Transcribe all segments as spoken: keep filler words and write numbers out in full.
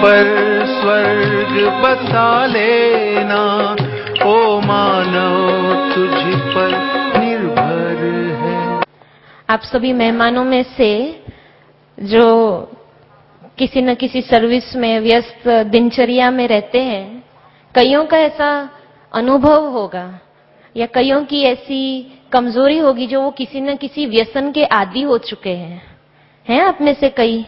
पर स्वर्ग बसा लेना, ओ मानव तुझ पर निर्भर है। आप सभी मेहमानों में से जो किसी न किसी सर्विस में व्यस्त दिनचर्या में रहते हैं, कईयों का ऐसा अनुभव होगा या कईयों की ऐसी कमजोरी होगी जो वो किसी न किसी व्यसन के आदी हो चुके हैं। हैं आप में से कई,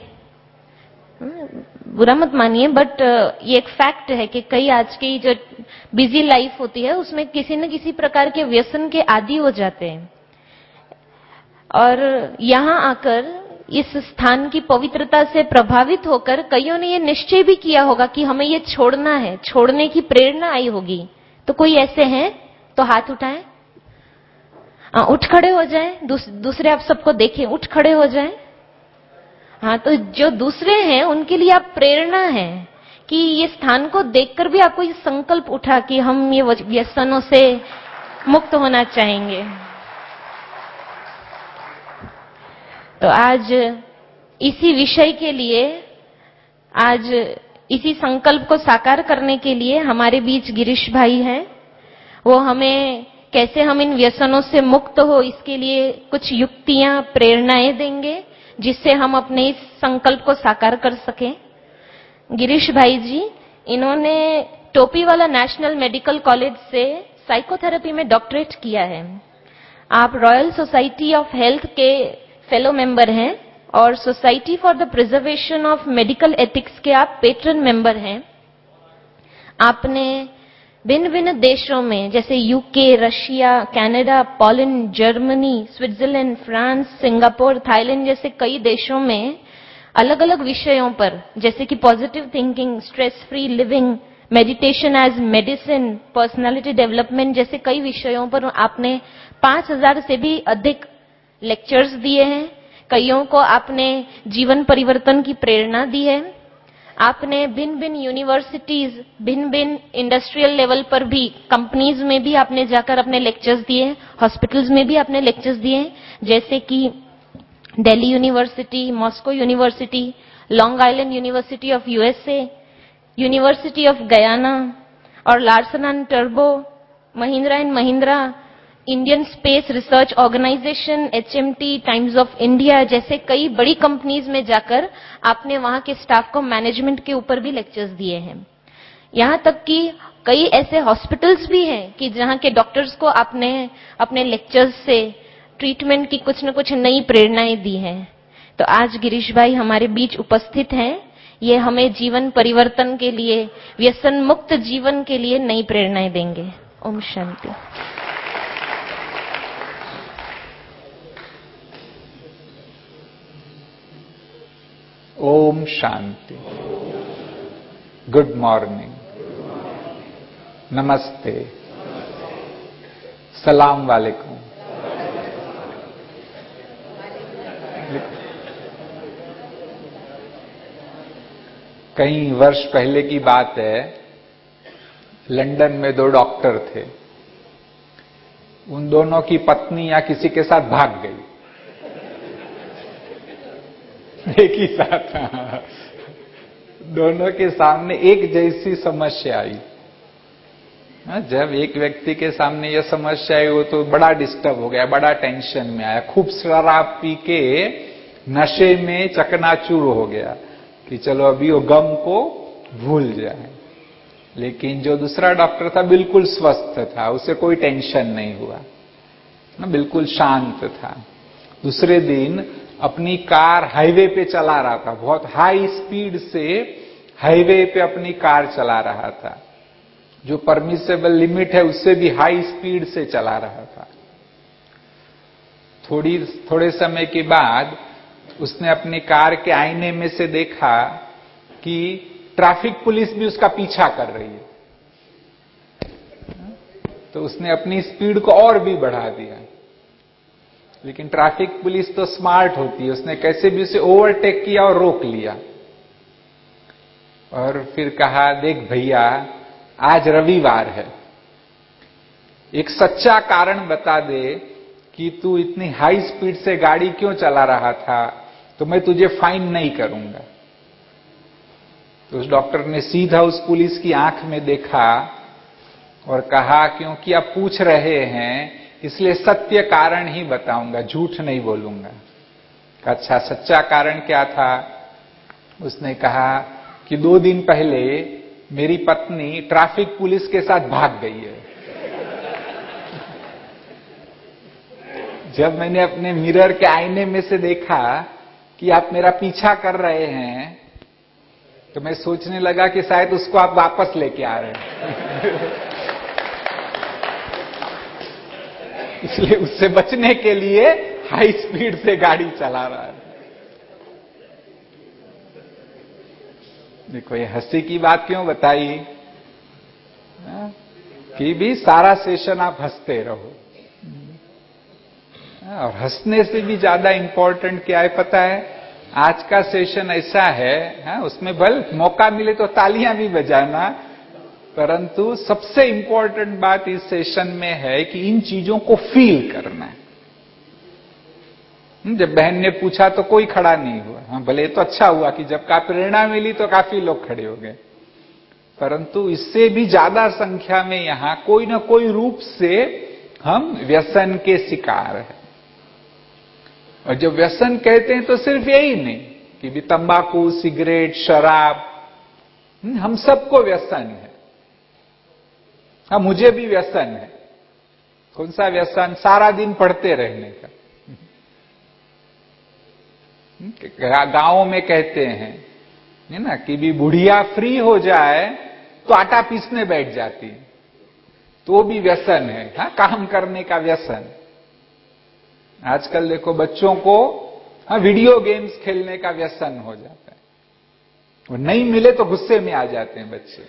बुरा मत मानिए, बट ये एक फैक्ट है कि कई आज की जो बिजी लाइफ होती है उसमें किसी न किसी प्रकार के व्यसन के आदी हो जाते हैं। और यहां आकर इस स्थान की पवित्रता से प्रभावित होकर कईयों ने ये निश्चय भी किया होगा कि हमें ये छोड़ना है, छोड़ने की प्रेरणा आई होगी। तो कोई ऐसे हैं तो हाथ उठाएं, आ, उठ खड़े हो जाएं। दूस, दूसरे आप सबको देखें, उठ खड़े हो जाएं। हाँ, तो जो दूसरे हैं उनके लिए आप प्रेरणा है कि ये स्थान को देखकर भी आपको ये संकल्प उठा कि हम ये व्यसनों से मुक्त होना चाहेंगे। तो आज इसी विषय के लिए, आज इसी संकल्प को साकार करने के लिए हमारे बीच गिरीश भाई हैं। वो हमें कैसे हम इन व्यसनों से मुक्त हो इसके लिए कुछ युक्तियां, प्रेरणाएं देंगे जिससे हम अपने इस संकल्प को साकार कर सकें। गिरीश भाई जी, इन्होंने टोपीवाला नेशनल मेडिकल कॉलेज से साइकोथेरेपी में डॉक्टरेट किया है। आप रॉयल सोसाइटी ऑफ हेल्थ के फेलो मेंबर हैं और Society for the Preservation of Medical Ethics के आप पेट्रन मेंबर हैं। आपने भिन्न भिन्न देशों में जैसे UK, Russia, Canada, Poland, Germany, Switzerland, France, Singapore, Thailand जैसे कई देशों में अलग अलग विषयों पर, जैसे कि positive thinking, stress free living, meditation as medicine, personality development जैसे कई विषयों पर आपने पांच हजार से भी अधिक लेक्चर्स दिए हैं। कईयों को आपने जीवन परिवर्तन की प्रेरणा दी है। आपने भिन्न भिन्न यूनिवर्सिटीज, भिन्न भिन्न इंडस्ट्रियल लेवल पर भी, कंपनीज में भी आपने जाकर अपने लेक्चर्स दिए, हॉस्पिटल्स में भी आपने लेक्चर्स दिए, जैसे कि Delhi University, Moscow University, Long Island University of USA, University of Guyana और लार्सन एंड टर्बो, Mahindra and Mahindra, Indian Space Research Organisation, HMT, Times of India जैसे कई बड़ी कंपनीज में जाकर आपने वहां के स्टाफ को मैनेजमेंट के ऊपर भी लेक्चर्स दिए हैं। यहां तक कि कई ऐसे हॉस्पिटल्स भी हैं कि जहां के डॉक्टर्स को आपने अपने लेक्चर्स से ट्रीटमेंट की कुछ न कुछ नई प्रेरणाएं दी हैं। तो आज गिरीश भाई हमारे बीच उपस्थित हैं। ये हमें जीवन परिवर्तन के लिए, व्यसन मुक्त जीवन के लिए नई प्रेरणाएं देंगे। ओम शांति। ओम शांति। गुड मॉर्निंग, नमस्ते, सलाम वालेकुम। कई वर्ष पहले की बात है, लंदन में दो डॉक्टर थे। उन दोनों की पत्नियां किसी के साथ भाग गई, एक ही साथ। दोनों के सामने एक जैसी समस्या आई। जब एक व्यक्ति के सामने यह समस्या आई, वो तो बड़ा डिस्टर्ब हो गया, बड़ा टेंशन में आया, खूब शराब पी के नशे में चकनाचूर हो गया कि चलो अभी वो गम को भूल जाए। लेकिन जो दूसरा डॉक्टर था बिल्कुल स्वस्थ था, उसे कोई टेंशन नहीं हुआ, बिल्कुल शांत था। दूसरे दिन अपनी कार हाईवे पे चला रहा था, बहुत हाई स्पीड से हाईवे पे अपनी कार चला रहा था, जो परमिसेबल लिमिट है उससे भी हाई स्पीड से चला रहा था। थोड़ी थोड़े समय के बाद उसने अपनी कार के आईने में से देखा कि ट्रैफिक पुलिस भी उसका पीछा कर रही है। तो उसने अपनी स्पीड को और भी बढ़ा दिया। लेकिन ट्रैफिक पुलिस तो स्मार्ट होती है, उसने कैसे भी उसे ओवरटेक किया और रोक लिया। और फिर कहा, देख भैया, आज रविवार है, एक सच्चा कारण बता दे कि तू इतनी हाई स्पीड से गाड़ी क्यों चला रहा था, तो मैं तुझे फाइन नहीं करूंगा। तो उस डॉक्टर ने सीधा उस पुलिस की आंख में देखा और कहा, क्योंकि आप पूछ रहे हैं इसलिए सत्य कारण ही बताऊंगा, झूठ नहीं बोलूंगा। अच्छा, सच्चा कारण क्या था? उसने कहा कि दो दिन पहले मेरी पत्नी ट्रैफिक पुलिस के साथ भाग गई है। जब मैंने अपने मिरर के आईने में से देखा कि आप मेरा पीछा कर रहे हैं, तो मैं सोचने लगा कि शायद उसको आप वापस लेके आ रहे हैं। इसलिए उससे बचने के लिए हाई स्पीड से गाड़ी चला रहा है। देखो, ये हंसी की बात क्यों बताई कि भी सारा सेशन आप हंसते रहो। और हंसने से भी ज्यादा इंपॉर्टेंट क्या है पता है? आज का सेशन ऐसा है, है उसमें बल मौका मिले तो तालियां भी बजाना, परंतु सबसे इंपॉर्टेंट बात इस सेशन में है कि इन चीजों को फील करना है। जब बहन ने पूछा तो कोई खड़ा नहीं हुआ। हाँ, भले तो अच्छा हुआ कि जब का प्रेरणा मिली तो काफी लोग खड़े हो गए, परंतु इससे भी ज्यादा संख्या में यहां कोई ना कोई रूप से हम व्यसन के शिकार हैं। और जब व्यसन कहते हैं तो सिर्फ यही नहीं कि भी तंबाकू, सिगरेट, शराब, हम सबको व्यसन है। हाँ, मुझे भी व्यसन है। कौन सा व्यसन? सारा दिन पढ़ते रहने का। गांवों में कहते हैं है ना कि भी बुढ़िया फ्री हो जाए तो आटा पीसने बैठ जाती है, तो वो भी व्यसन है। हाँ, काम करने का व्यसन। आजकल देखो बच्चों को हाँ वीडियो गेम्स खेलने का व्यसन हो जाता है, वो नहीं मिले तो गुस्से में आ जाते हैं बच्चे।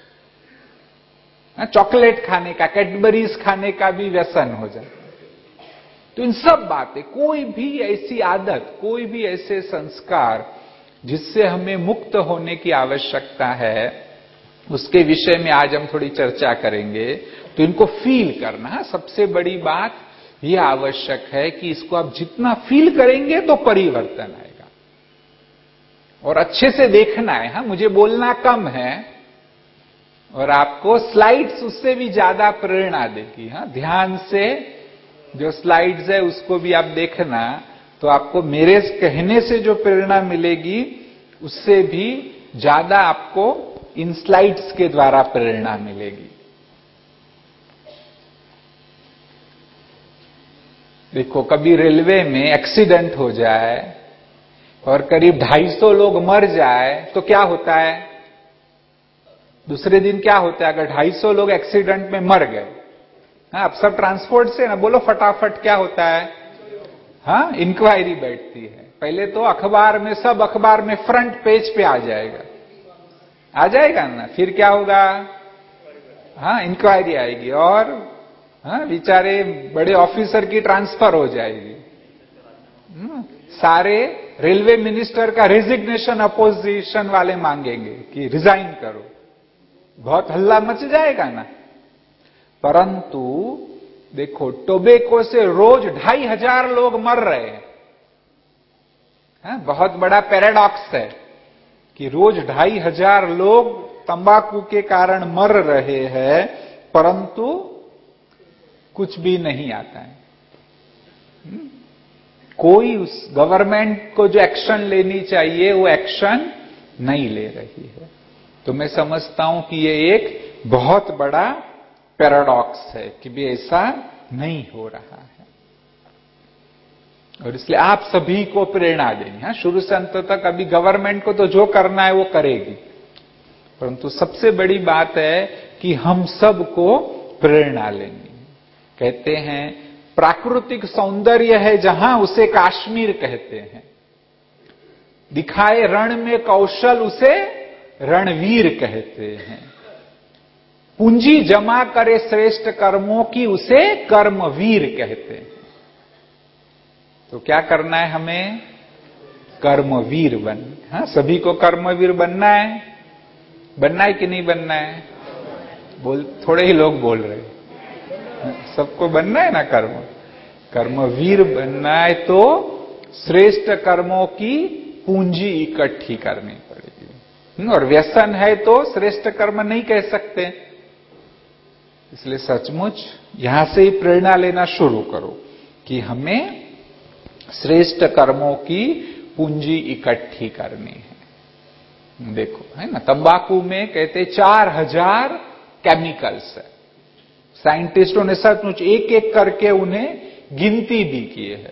चॉकलेट खाने का, कैडबरीज खाने का भी व्यसन हो जाता है। तो इन सब बातें, कोई भी ऐसी आदत, कोई भी ऐसे संस्कार जिससे हमें मुक्त होने की आवश्यकता है, उसके विषय में आज हम थोड़ी चर्चा करेंगे। तो इनको फील करना सबसे बड़ी बात यह आवश्यक है कि इसको आप जितना फील करेंगे तो परिवर्तन आएगा। और अच्छे से देखना है। हाँ, मुझे बोलना कम है और आपको स्लाइड्स उससे भी ज्यादा प्रेरणा देगी। हाँ, ध्यान से जो स्लाइड्स है उसको भी आप देखना, तो आपको मेरे कहने से जो प्रेरणा मिलेगी उससे भी ज्यादा आपको इन स्लाइड्स के द्वारा प्रेरणा मिलेगी। देखो, कभी रेलवे में एक्सीडेंट हो जाए और करीब ढाई सौ लोग मर जाए तो क्या होता है? दूसरे दिन क्या होता है अगर ढाई सौ लोग एक्सीडेंट में मर गए? हाँ, अब सब ट्रांसपोर्ट से ना बोलो फटाफट, क्या होता है? हाँ, इंक्वायरी बैठती है। पहले तो अखबार में, सब अखबार में फ्रंट पेज पे आ जाएगा, आ जाएगा ना। फिर क्या होगा? हाँ, इंक्वायरी आएगी और हाँ, बेचारे बड़े ऑफिसर की ट्रांसफर हो जाएगी। सारे रेलवे मिनिस्टर का रेजिग्नेशन अपोजिशन वाले मांगेंगे कि रिजाइन करो, बहुत हल्ला मच जाएगा ना। परंतु देखो, टोबैको से रोज ढाई हजार लोग मर रहे हैं। है? बहुत बड़ा पैराडॉक्स है कि रोज ढाई हजार लोग तंबाकू के कारण मर रहे हैं, परंतु कुछ भी नहीं आता है। हुँ? कोई उस गवर्नमेंट को जो एक्शन लेनी चाहिए वो एक्शन नहीं ले रही है। तो मैं समझता हूं कि ये एक बहुत बड़ा पैराडॉक्स है कि भी ऐसा नहीं हो रहा है। और इसलिए आप सभी को प्रेरणा देनी है, शुरू से अंत तक। अभी गवर्नमेंट को तो जो करना है वो करेगी, परंतु सबसे बड़ी बात है कि हम सबको प्रेरणा लेनी है। कहते हैं प्राकृतिक सौंदर्य है जहां उसे काश्मीर कहते हैं, दिखाए रण में कौशल उसे रणवीर कहते हैं, पूंजी जमा करे श्रेष्ठ कर्मों की उसे कर्मवीर कहते हैं। तो क्या करना है हमें? कर्मवीर बन। हाँ, सभी को कर्मवीर बनना है। बनना है कि नहीं बनना है? बोल, थोड़े ही लोग बोल रहे हैं। सबको बनना है ना कर्म। कर्मवीर बनना है तो श्रेष्ठ कर्मों की पूंजी इकट्ठी करनी पड़ेगी। और व्यसन है तो श्रेष्ठ कर्म नहीं कह सकते। इसलिए सचमुच यहां से ही प्रेरणा लेना शुरू करो कि हमें श्रेष्ठ कर्मों की पूंजी इकट्ठी करनी है। देखो, है ना, तंबाकू में कहते चार हजार केमिकल्स है। साइंटिस्टों ने सचमुच एक एक करके उन्हें गिनती भी की है,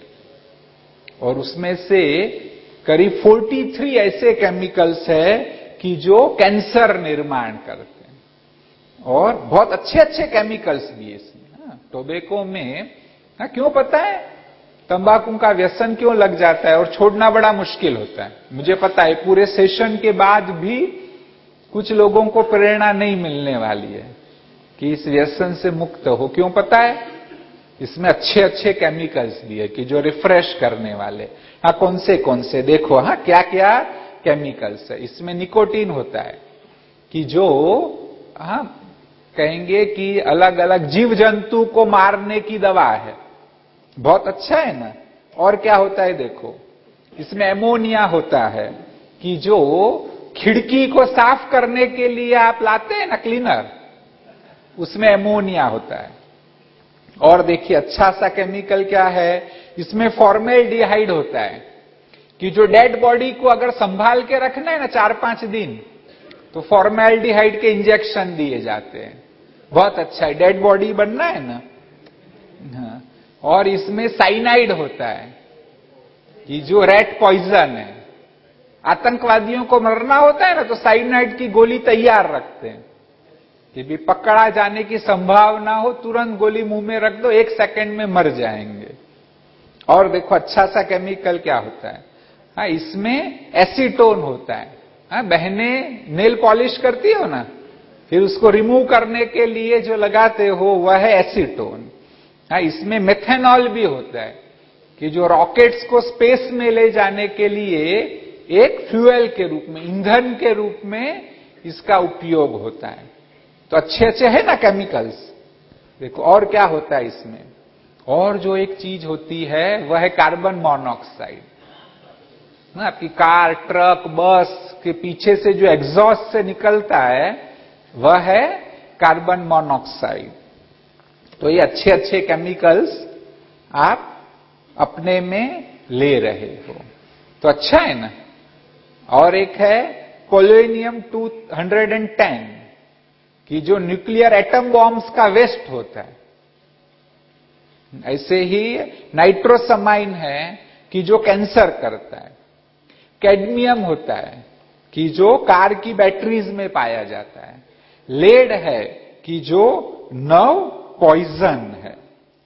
और उसमें से करीब तैंतालीस ऐसे केमिकल्स है कि जो कैंसर निर्माण करते हैं, और बहुत अच्छे अच्छे केमिकल्स भी है इसमें। टोबैको में हाँ, क्यों पता है तंबाकू का व्यसन क्यों लग जाता है और छोड़ना बड़ा मुश्किल होता है? मुझे पता है पूरे सेशन के बाद भी कुछ लोगों को प्रेरणा नहीं मिलने वाली है कि इस व्यसन से मुक्त हो। क्यों पता है? इसमें अच्छे अच्छे केमिकल्स भी है कि जो रिफ्रेश करने वाले। हाँ, कौन से कौन से देखो, हाँ क्या क्या केमिकल्स है इसमें। निकोटीन होता है कि जो हाँ कहेंगे कि अलग अलग जीव जंतु को मारने की दवा है, बहुत अच्छा है ना। और क्या होता है देखो, इसमें एमोनिया होता है कि जो खिड़की को साफ करने के लिए आप लाते हैं ना क्लीनर, उसमें एमोनिया होता है। और देखिए अच्छा सा केमिकल क्या है, इसमें फॉर्मेल्डिहाइड होता है कि जो डेड बॉडी को अगर संभाल के रखना है ना चार पांच दिन, तो फॉर्मेल्डिहाइड के इंजेक्शन दिए जाते हैं। बहुत अच्छा है, डेड बॉडी बनना है ना। हाँ। और इसमें साइनाइड होता है कि जो रेट पॉइजन है, आतंकवादियों को मरना होता है ना तो साइनाइड की गोली तैयार रखते हैं कि भी पकड़ा जाने की संभावना हो, तुरंत गोली मुंह में रख दो, एक सेकंड में मर जाएंगे। और देखो अच्छा सा केमिकल क्या होता है, हाँ इसमें एसीटोन होता है। हाँ, बहनें नेल पॉलिश करती हो ना, फिर उसको रिमूव करने के लिए जो लगाते हो वह है एसीटोन। हाँ, इसमें मेथेनॉल भी होता है कि जो रॉकेट्स को स्पेस में ले जाने के लिए एक फ्यूएल के रूप में, ईंधन के रूप में इसका उपयोग होता है। तो अच्छे अच्छे है ना केमिकल्स। देखो और क्या होता है इसमें, और जो एक चीज होती है वह है कार्बन मोनोऑक्साइड ना। आपकी कार, ट्रक, बस के पीछे से जो एग्जॉस्ट से निकलता है वह है कार्बन मोनोऑक्साइड। तो ये अच्छे अच्छे केमिकल्स आप अपने में ले रहे हो तो अच्छा है ना। और एक है पोलोनियम टू हंड्रेड टेन कि जो न्यूक्लियर एटम बॉम्ब्स का वेस्ट होता है। ऐसे ही नाइट्रोसमाइन है कि जो कैंसर करता है। कैडमियम होता है कि जो कार की बैटरीज में पाया जाता है। लेड है कि जो नर्व पॉइजन है।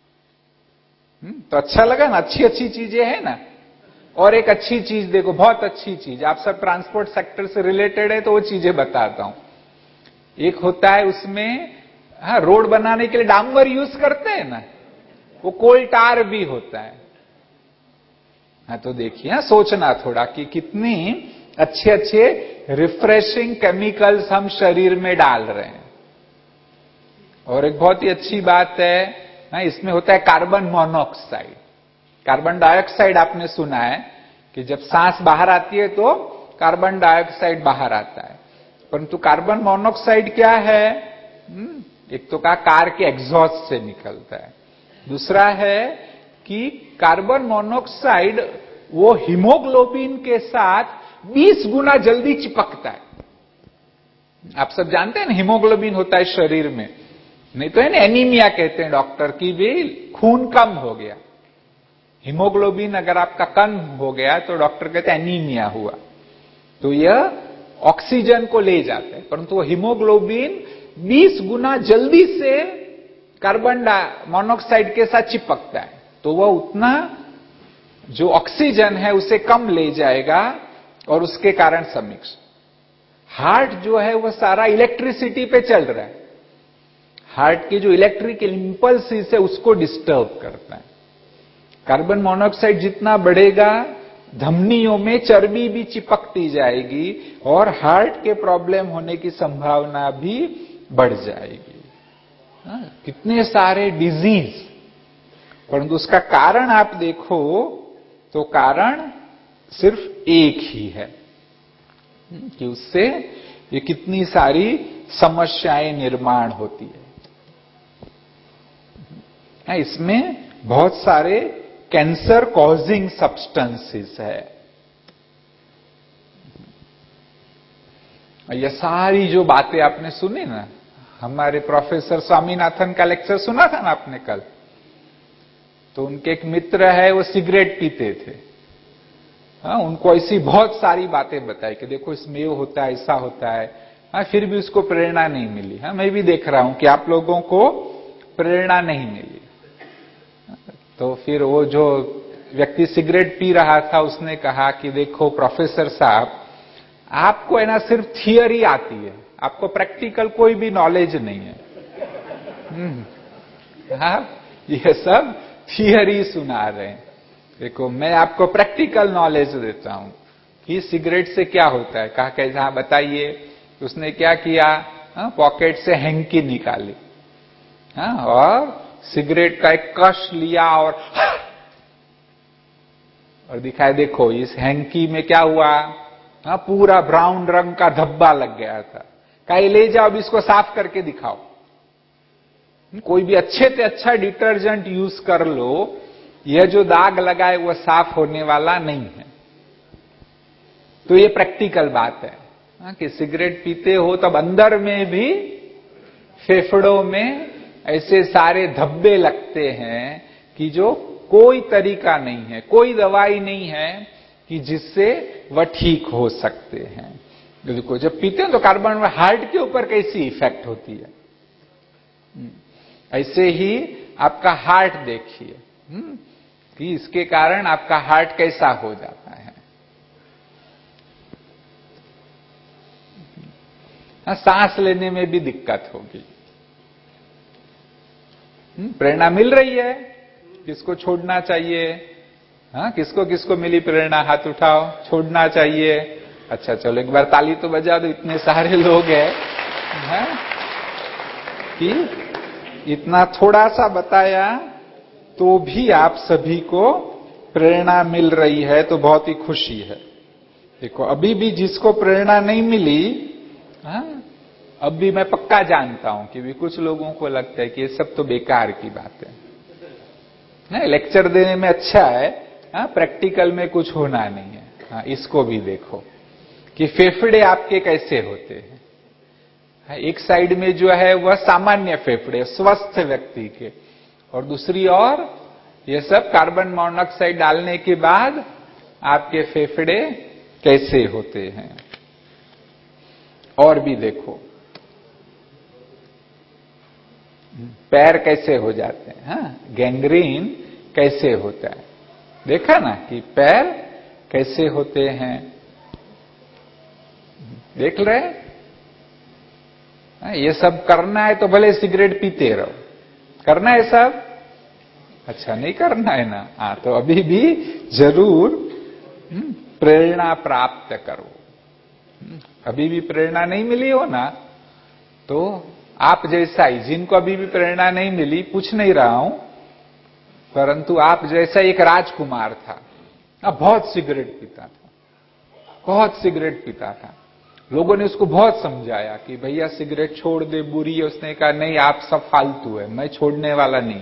तो अच्छा लगा ना, अच्छी अच्छी चीजें है ना। और एक अच्छी चीज देखो, बहुत अच्छी चीज, आप सब ट्रांसपोर्ट सेक्टर से रिलेटेड है तो वो चीजें बताता हूं। एक होता है उसमें, हाँ रोड बनाने के लिए डामर यूज करते हैं ना, वो कोल टार भी होता है। हाँ तो देखिए, हाँ सोचना थोड़ा कि कितनी अच्छे अच्छे रिफ्रेशिंग केमिकल्स हम शरीर में डाल रहे हैं। और एक बहुत ही अच्छी बात है, हाँ इसमें होता है कार्बन मोनोऑक्साइड। कार्बन डाइऑक्साइड आपने सुना है कि जब सांस बाहर आती है तो कार्बन डाइऑक्साइड बाहर आता है, परंतु कार्बन मोनोऑक्साइड क्या है, एक तो कहा कार के एग्जॉस्ट से निकलता है, दूसरा है कि कार्बन मोनोऑक्साइड वो हीमोग्लोबिन के साथ बीस गुना जल्दी चिपकता है। आप सब जानते हैं ना हीमोग्लोबिन होता है शरीर में, नहीं तो है ना एनीमिया कहते हैं डॉक्टर की भी खून कम हो गया। हीमोग्लोबिन अगर आपका कम हो गया तो डॉक्टर कहते हैं एनीमिया हुआ। तो यह ऑक्सीजन को ले जाते हैं, परंतु वो हीमोग्लोबिन बीस गुना जल्दी से कार्बन मोनोऑक्साइड के साथ चिपकता है, तो वह उतना जो ऑक्सीजन है उसे कम ले जाएगा और उसके कारण समिक्स। हार्ट जो है वह सारा इलेक्ट्रिसिटी पे चल रहा है। हार्ट की जो इलेक्ट्रिकल इंपल्स है उसको डिस्टर्ब करता है। कार्बन मोनोऑक्साइड जितना बढ़ेगा, धमनियों में चर्बी भी चिपकती जाएगी और हार्ट के प्रॉब्लम होने की संभावना भी बढ़ जाएगी। हाँ, कितने सारे डिजीज, परंतु उसका कारण आप देखो तो कारण सिर्फ एक ही है, कि उससे ये कितनी सारी समस्याएं निर्माण होती है। इसमें बहुत सारे कैंसर कॉजिंग सब्सटेंसेस है। ये सारी जो बातें आपने सुनी ना, हमारे प्रोफेसर स्वामीनाथन का लेक्चर सुना था ना आपने कल, तो उनके एक मित्र है, वो सिगरेट पीते थे। हाँ, उनको ऐसी बहुत सारी बातें बताई कि देखो इसमें ये होता है, ऐसा होता है। हाँ, फिर भी उसको प्रेरणा नहीं मिली। हाँ, मैं भी देख रहा हूं कि आप लोगों को प्रेरणा नहीं मिली। तो फिर वो जो व्यक्ति सिगरेट पी रहा था, उसने कहा कि देखो प्रोफेसर साहब, आपको है ना सिर्फ थियरी आती है, आपको प्रैक्टिकल कोई भी नॉलेज नहीं है। हाँ, ये सब थियरी सुना रहे हैं। देखो मैं आपको प्रैक्टिकल नॉलेज देता हूं कि सिगरेट से क्या होता है। कहा कैसा, हाँ बताइए। उसने क्या किया, हाँ, पॉकेट से हैंकी निकाली, हाँ, और सिगरेट का एक कश लिया और और दिखाया, देखो इस हैंकी में क्या हुआ, हाँ, पूरा ब्राउन रंग का धब्बा लग गया था। कहा ले जाओ, अब इसको साफ करके दिखाओ। कोई भी अच्छे से अच्छा डिटर्जेंट यूज कर लो, यह जो दाग लगाए वो साफ होने वाला नहीं है। तो ये प्रैक्टिकल बात है, हाँ, कि सिगरेट पीते हो तब अंदर में भी फेफड़ों में ऐसे सारे धब्बे लगते हैं कि जो कोई तरीका नहीं है, कोई दवाई नहीं है कि जिससे वह ठीक हो सकते हैं। देखो जब पीते हैं तो कार्बन हार्ट के ऊपर कैसी इफेक्ट होती है, ऐसे ही आपका हार्ट देखिए कि इसके कारण आपका हार्ट कैसा हो जाता है। सांस लेने में भी दिक्कत होगी। प्रेरणा मिल रही है, किसको छोड़ना चाहिए? हाँ, किसको किसको मिली प्रेरणा? हाथ उठाओ। छोड़ना चाहिए। अच्छा चलो एक बार ताली तो बजा दो, इतने सारे लोग हैं, है? कि इतना थोड़ा सा बताया तो भी आप सभी को प्रेरणा मिल रही है, तो बहुत ही खुशी है। देखो अभी भी जिसको प्रेरणा नहीं मिली, हाँ, अब भी मैं पक्का जानता हूं कि भी कुछ लोगों को लगता है कि ये सब तो बेकार की बात है। नहीं, लेक्चर देने में अच्छा है, हाँ, प्रैक्टिकल में कुछ होना नहीं है। हाँ, इसको भी देखो कि फेफड़े आपके कैसे होते हैं। हाँ, एक साइड में जो है वह सामान्य फेफड़े स्वस्थ व्यक्ति के, और दूसरी ओर ये सब कार्बन मोनोऑक्साइड डालने के बाद आपके फेफड़े कैसे होते हैं। और भी देखो पैर कैसे हो जाते हैं, हाँ, गैंग्रीन कैसे होता है। देखा ना कि पैर कैसे होते हैं, देख रहे हैं? ये सब करना है तो भले सिगरेट पीते रहो, करना है सब? अच्छा नहीं करना है ना? हाँ, तो अभी भी जरूर प्रेरणा प्राप्त करो। अभी भी प्रेरणा नहीं मिली हो ना, तो आप जैसा ही, जिनको अभी भी प्रेरणा नहीं मिली, पूछ नहीं रहा हूं, परंतु आप जैसा एक राजकुमार था, अब बहुत सिगरेट पीता था, बहुत सिगरेट पीता था। लोगों ने उसको बहुत समझाया कि भैया सिगरेट छोड़ दे, बुरी है। उसने कहा नहीं, आप सब फालतू है, मैं छोड़ने वाला नहीं।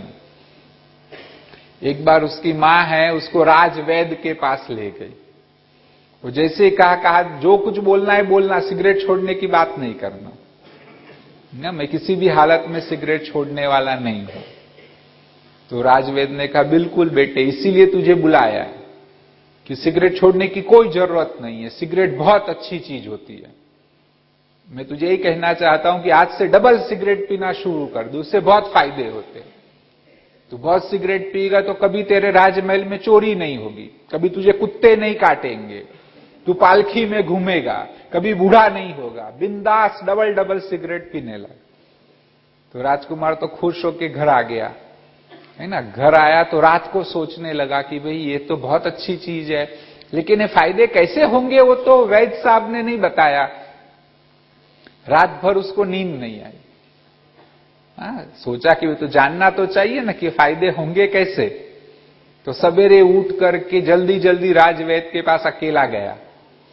एक बार उसकी मां है, उसको राजवैद्य के पास ले गई। वो जैसे ही कहा कहा जो कुछ बोलना है बोलना, सिगरेट छोड़ने की बात नहीं करना ना, मैं किसी भी हालत में सिगरेट छोड़ने वाला नहीं हूं। तो राजवैद्य ने कहा बिल्कुल बेटे, इसीलिए तुझे बुलाया कि सिगरेट छोड़ने की कोई जरूरत नहीं है, सिगरेट बहुत अच्छी चीज होती है। मैं तुझे यही कहना चाहता हूं कि आज से डबल सिगरेट पीना शुरू कर दो, उससे बहुत फायदे होते हैं। तू बहुत सिगरेट पिएगा तो कभी तेरे राजमहल में चोरी नहीं होगी, कभी तुझे कुत्ते नहीं काटेंगे, तू पालखी में घूमेगा, कभी बूढ़ा नहीं होगा, बिंदास डबल डबल सिगरेट पीने लगा। तो राजकुमार तो खुश होकर घर आ गया, है ना। घर आया तो रात को सोचने लगा कि भाई ये तो बहुत अच्छी चीज है, लेकिन ये फायदे कैसे होंगे वो तो वैद्य साहब ने नहीं बताया। रात भर उसको नींद नहीं आई। हाँ, सोचा कि वो तो जानना तो चाहिए ना कि फायदे होंगे कैसे। तो सवेरे उठ करके जल्दी जल्दी राजवैद्य के पास अकेला गया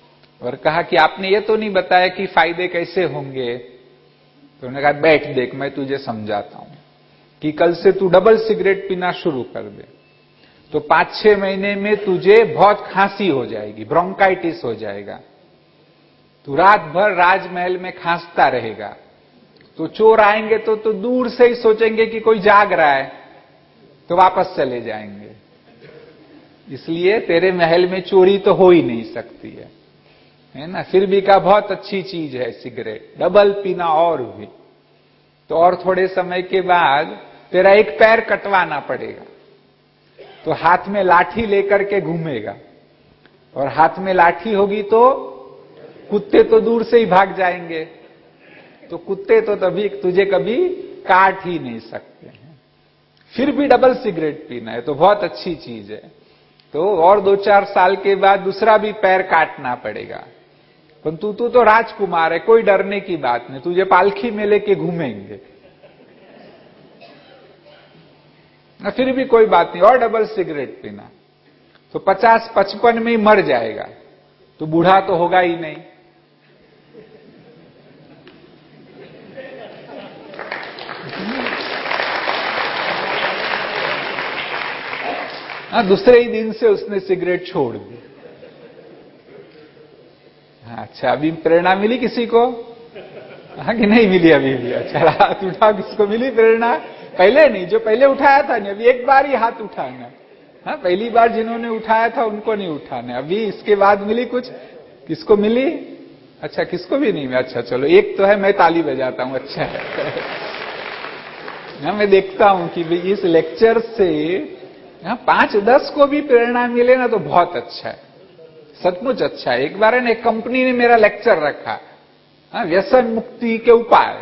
और कहा कि आपने ये तो नहीं बताया कि फायदे कैसे होंगे। तो उन्होंने कहा बैठ देख, मैं तुझे समझाता हूं कि कल से तू डबल सिगरेट पीना शुरू कर दे, तो पांच छह महीने में तुझे बहुत खांसी हो जाएगी, ब्रोंकाइटिस हो जाएगा, तू रात भर राजमहल में खांसता रहेगा, तो चोर आएंगे तो तो दूर से ही सोचेंगे कि कोई जाग रहा है, तो वापस चले जाएंगे। इसलिए तेरे महल में चोरी तो हो ही नहीं सकती है, है ना। फिर भी कहा बहुत अच्छी चीज है सिगरेट, डबल पीना और भी। तो और थोड़े समय के बाद तेरा एक पैर कटवाना पड़ेगा, तो हाथ में लाठी लेकर के घूमेगा, और हाथ में लाठी होगी तो कुत्ते तो दूर से ही भाग जाएंगे, तो कुत्ते तो तभी तुझे कभी काट ही नहीं सकते हैं। फिर भी डबल सिगरेट पीना है तो बहुत अच्छी चीज है। तो और दो चार साल के बाद दूसरा भी पैर काटना पड़ेगा, परंतु तू तो राजकुमार है, कोई डरने की बात नहीं, तुझे पालखी में लेके घूमेंगे, फिर भी कोई बात नहीं, और डबल सिगरेट पीना। तो पचास पचपन में ही मर जाएगा, तो बूढ़ा तो होगा ही नहीं। हाँ, दूसरे ही दिन से उसने सिगरेट छोड़ दी। अच्छा, अभी प्रेरणा मिली किसी को? हाँ कि नहीं मिली अभी भी? अच्छा, हाथ उठाओ, किसको मिली प्रेरणा? पहले नहीं, जो पहले उठाया था नहीं, अभी एक बार ही हाथ उठाना। हाँ, पहली बार जिन्होंने उठाया था उनको नहीं उठाना, अभी इसके बाद मिली कुछ? किसको मिली? अच्छा, किसको भी नहीं मिला? अच्छा चलो, एक तो है, मैं ताली बजाता हूं। अच्छा है। हाँ, मैं देखता हूं कि भाई इस लेक्चर से हाँ पांच दस को भी प्रेरणा मिले ना तो बहुत अच्छा है, सचमुच अच्छा है। एक बार है ना, एक कंपनी ने मेरा लेक्चर रखा, हाँ, व्यसन मुक्ति के उपाय,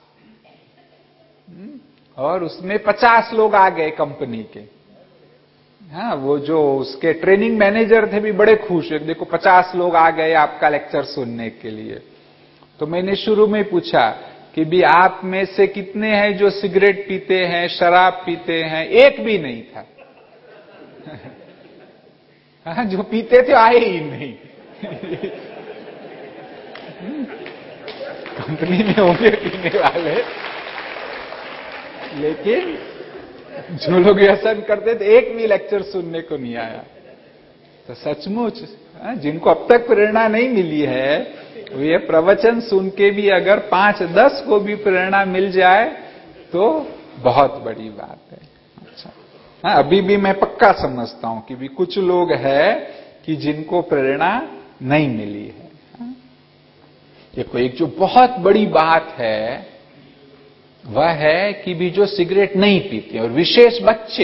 और उसमें पचास लोग आ गए कंपनी के। हाँ, वो जो उसके ट्रेनिंग मैनेजर थे भी बड़े खुश, देखो पचास लोग आ गए आपका लेक्चर सुनने के लिए। तो मैंने शुरू में पूछा कि भी आप में से कितने हैं जो सिगरेट पीते हैं, शराब पीते हैं? एक भी नहीं था। हाँ, जो पीते थे आए ही नहीं। कंपनी में होंगे पीने वाले, लेकिन जो लोग व्यसन करते थे एक भी लेक्चर सुनने को नहीं आया। तो सचमुच जिनको अब तक प्रेरणा नहीं मिली है, वो ये प्रवचन सुन के भी अगर पांच दस को भी प्रेरणा मिल जाए तो बहुत बड़ी बात है। अच्छा, हाँ, अभी भी मैं पक्का समझता हूं कि भी कुछ लोग हैं कि जिनको प्रेरणा नहीं मिली है। देखो, एक जो बहुत बड़ी बात है वह है कि भी जो सिगरेट नहीं पीते, और विशेष बच्चे,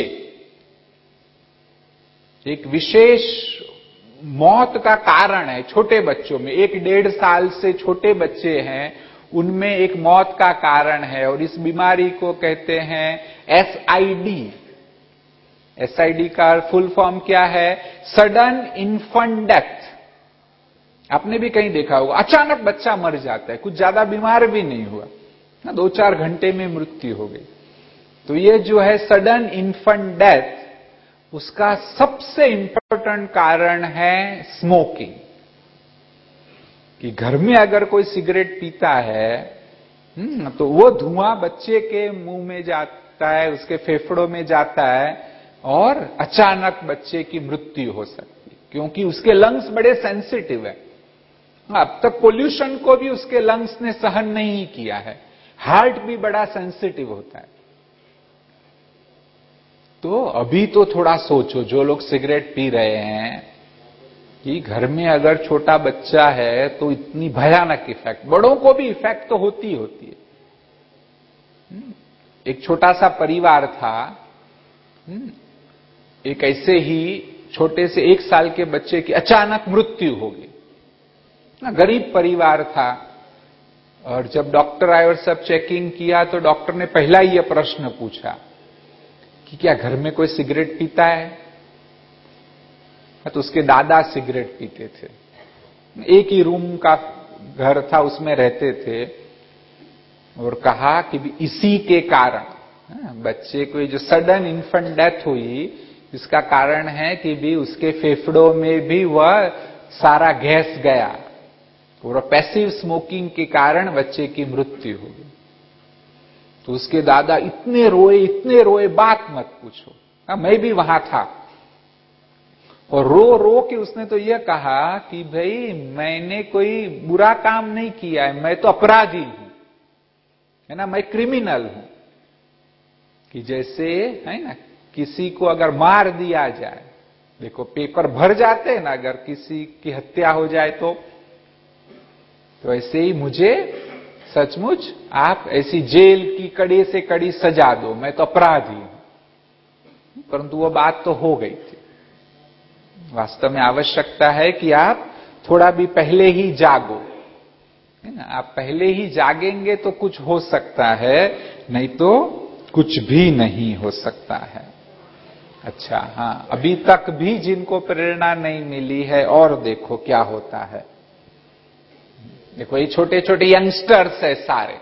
एक विशेष मौत का कारण है छोटे बच्चों में। एक डेढ़ साल से छोटे बच्चे हैं, उनमें एक मौत का कारण है, और इस बीमारी को कहते हैं S I D. S I D का फुल फॉर्म क्या है? Sudden infant death. आपने भी कहीं देखा होगा, अचानक बच्चा मर जाता है, कुछ ज्यादा बीमार भी नहीं हुआ ना, दो चार घंटे में मृत्यु हो गई। तो ये जो है सडन इन्फेंट डेथ, उसका सबसे इंपॉर्टेंट कारण है स्मोकिंग। कि घर में अगर कोई सिगरेट पीता है तो वो धुआं बच्चे के मुंह में जाता है, उसके फेफड़ों में जाता है, और अचानक बच्चे की मृत्यु हो सकती है, क्योंकि उसके लंग्स बड़े सेंसिटिव है। अब तक पोल्यूशन को भी उसके लंग्स ने सहन नहीं किया है, हार्ट भी बड़ा सेंसिटिव होता है। तो अभी तो थोड़ा सोचो, जो लोग सिगरेट पी रहे हैं, कि घर में अगर छोटा बच्चा है तो इतनी भयानक इफेक्ट, बड़ों को भी इफेक्ट तो होती ही होती है। एक छोटा सा परिवार था, एक ऐसे ही छोटे से एक साल के बच्चे की अचानक मृत्यु हो गई ना, गरीब परिवार था। और जब डॉक्टर आए और सब चेकिंग किया तो डॉक्टर ने पहला ही यह प्रश्न पूछा कि क्या घर में कोई सिगरेट पीता है? तो उसके दादा सिगरेट पीते थे, एक ही रूम का घर था, उसमें रहते थे। और कहा कि इसी के कारण बच्चे को जो सडन इन्फेंट डेथ हुई, इसका कारण है कि भी उसके फेफड़ों में भी वह सारा गैस गया, और पैसिव स्मोकिंग के कारण बच्चे की मृत्यु हो गई। तो उसके दादा इतने रोए इतने रोए, बात मत पूछो। हाँ, मैं भी वहां था। और रो रो के उसने तो यह कहा कि भाई मैंने कोई बुरा काम नहीं किया है, मैं तो अपराधी हूं, है ना, मैं क्रिमिनल हूं। कि जैसे है ना, किसी को अगर मार दिया जाए, देखो पेपर भर जाते हैं ना, अगर किसी की हत्या हो जाए तो तो ऐसे ही मुझे सचमुच आप ऐसी जेल की कड़ी से कड़ी सजा दो, मैं तो अपराधी हूं। परंतु वो बात तो हो गई थी। वास्तव में आवश्यकता है कि आप थोड़ा भी पहले ही जागो, है ना। आप पहले ही जागेंगे तो कुछ हो सकता है, नहीं तो कुछ भी नहीं हो सकता है। अच्छा, हाँ, अभी तक भी जिनको प्रेरणा नहीं मिली है, और देखो क्या होता है। देखो ये छोटे छोटे यंगस्टर्स है सारे,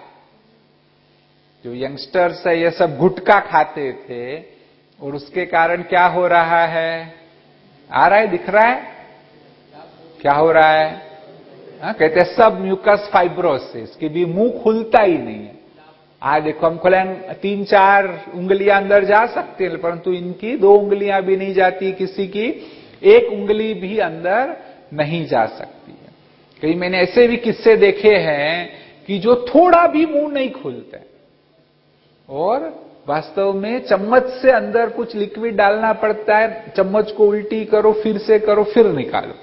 जो यंगस्टर्स है ये सब गुटखा खाते थे, और उसके कारण क्या हो रहा है, आ रहा है, दिख रहा है क्या हो रहा है। हाँ, कहते हैं सब म्यूकस फाइब्रोसिस, कि भी मुंह खुलता ही नहीं है। आज देखो हम खोले, तीन चार उंगलियां अंदर जा सकती हैं, परंतु इनकी दो उंगलियां भी नहीं जाती, किसी की एक उंगली भी अंदर नहीं जा सकती है। कई मैंने ऐसे भी किस्से देखे हैं कि जो थोड़ा भी मुंह नहीं खुलते, और वास्तव में चम्मच से अंदर कुछ लिक्विड डालना पड़ता है, चम्मच को उल्टी करो, फिर से करो, फिर निकालो,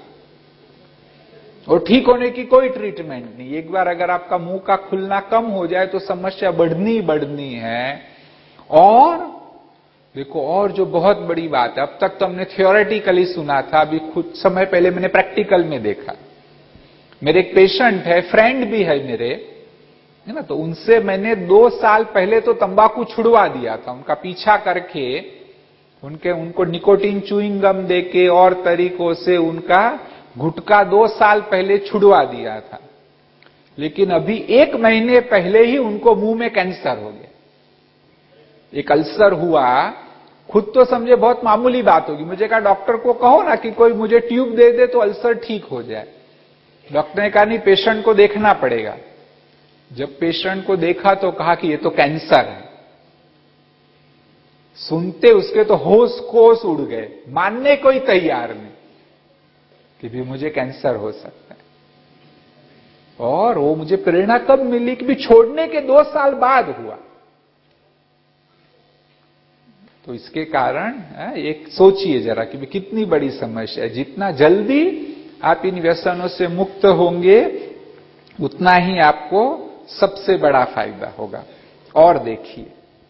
और ठीक होने की कोई ट्रीटमेंट नहीं। एक बार अगर आपका मुंह का खुलना कम हो जाए तो समस्या बढ़नी बढ़नी है। और देखो, और जो बहुत बड़ी बात है, अब तक तो हमने थियोरेटिकली सुना था, अभी कुछ समय पहले मैंने प्रैक्टिकल में देखा। मेरे एक पेशेंट है, फ्रेंड भी है मेरे, है ना, तो उनसे मैंने दो साल पहले तो तंबाकू छुड़वा दिया था, उनका पीछा करके उनके उनको निकोटीन च्युइंग गम देके और तरीकों से उनका गुटखा दो साल पहले छुड़वा दिया था। लेकिन अभी एक महीने पहले ही उनको मुंह में कैंसर हो गया, एक अल्सर हुआ। खुद तो समझे बहुत मामूली बात होगी, मुझे कहा डॉक्टर को कहो ना कि कोई मुझे ट्यूब दे दे तो अल्सर ठीक हो जाए। डॉक्टर ने कहा नहीं, पेशेंट को देखना पड़ेगा। जब पेशेंट को देखा तो कहा कि ये तो कैंसर है। सुनते उसके तो होश कोस उड़ गए, मानने को ही तैयार नहीं कि भी मुझे कैंसर हो सकता है। और वो मुझे प्रेरणा कब मिली कि भी छोड़ने के दो साल बाद हुआ। तो इसके कारण एक सोचिए जरा कि भी कितनी बड़ी समस्या है। जितना जल्दी आप इन व्यसनों से मुक्त होंगे, उतना ही आपको सबसे बड़ा फायदा होगा। और देखिए,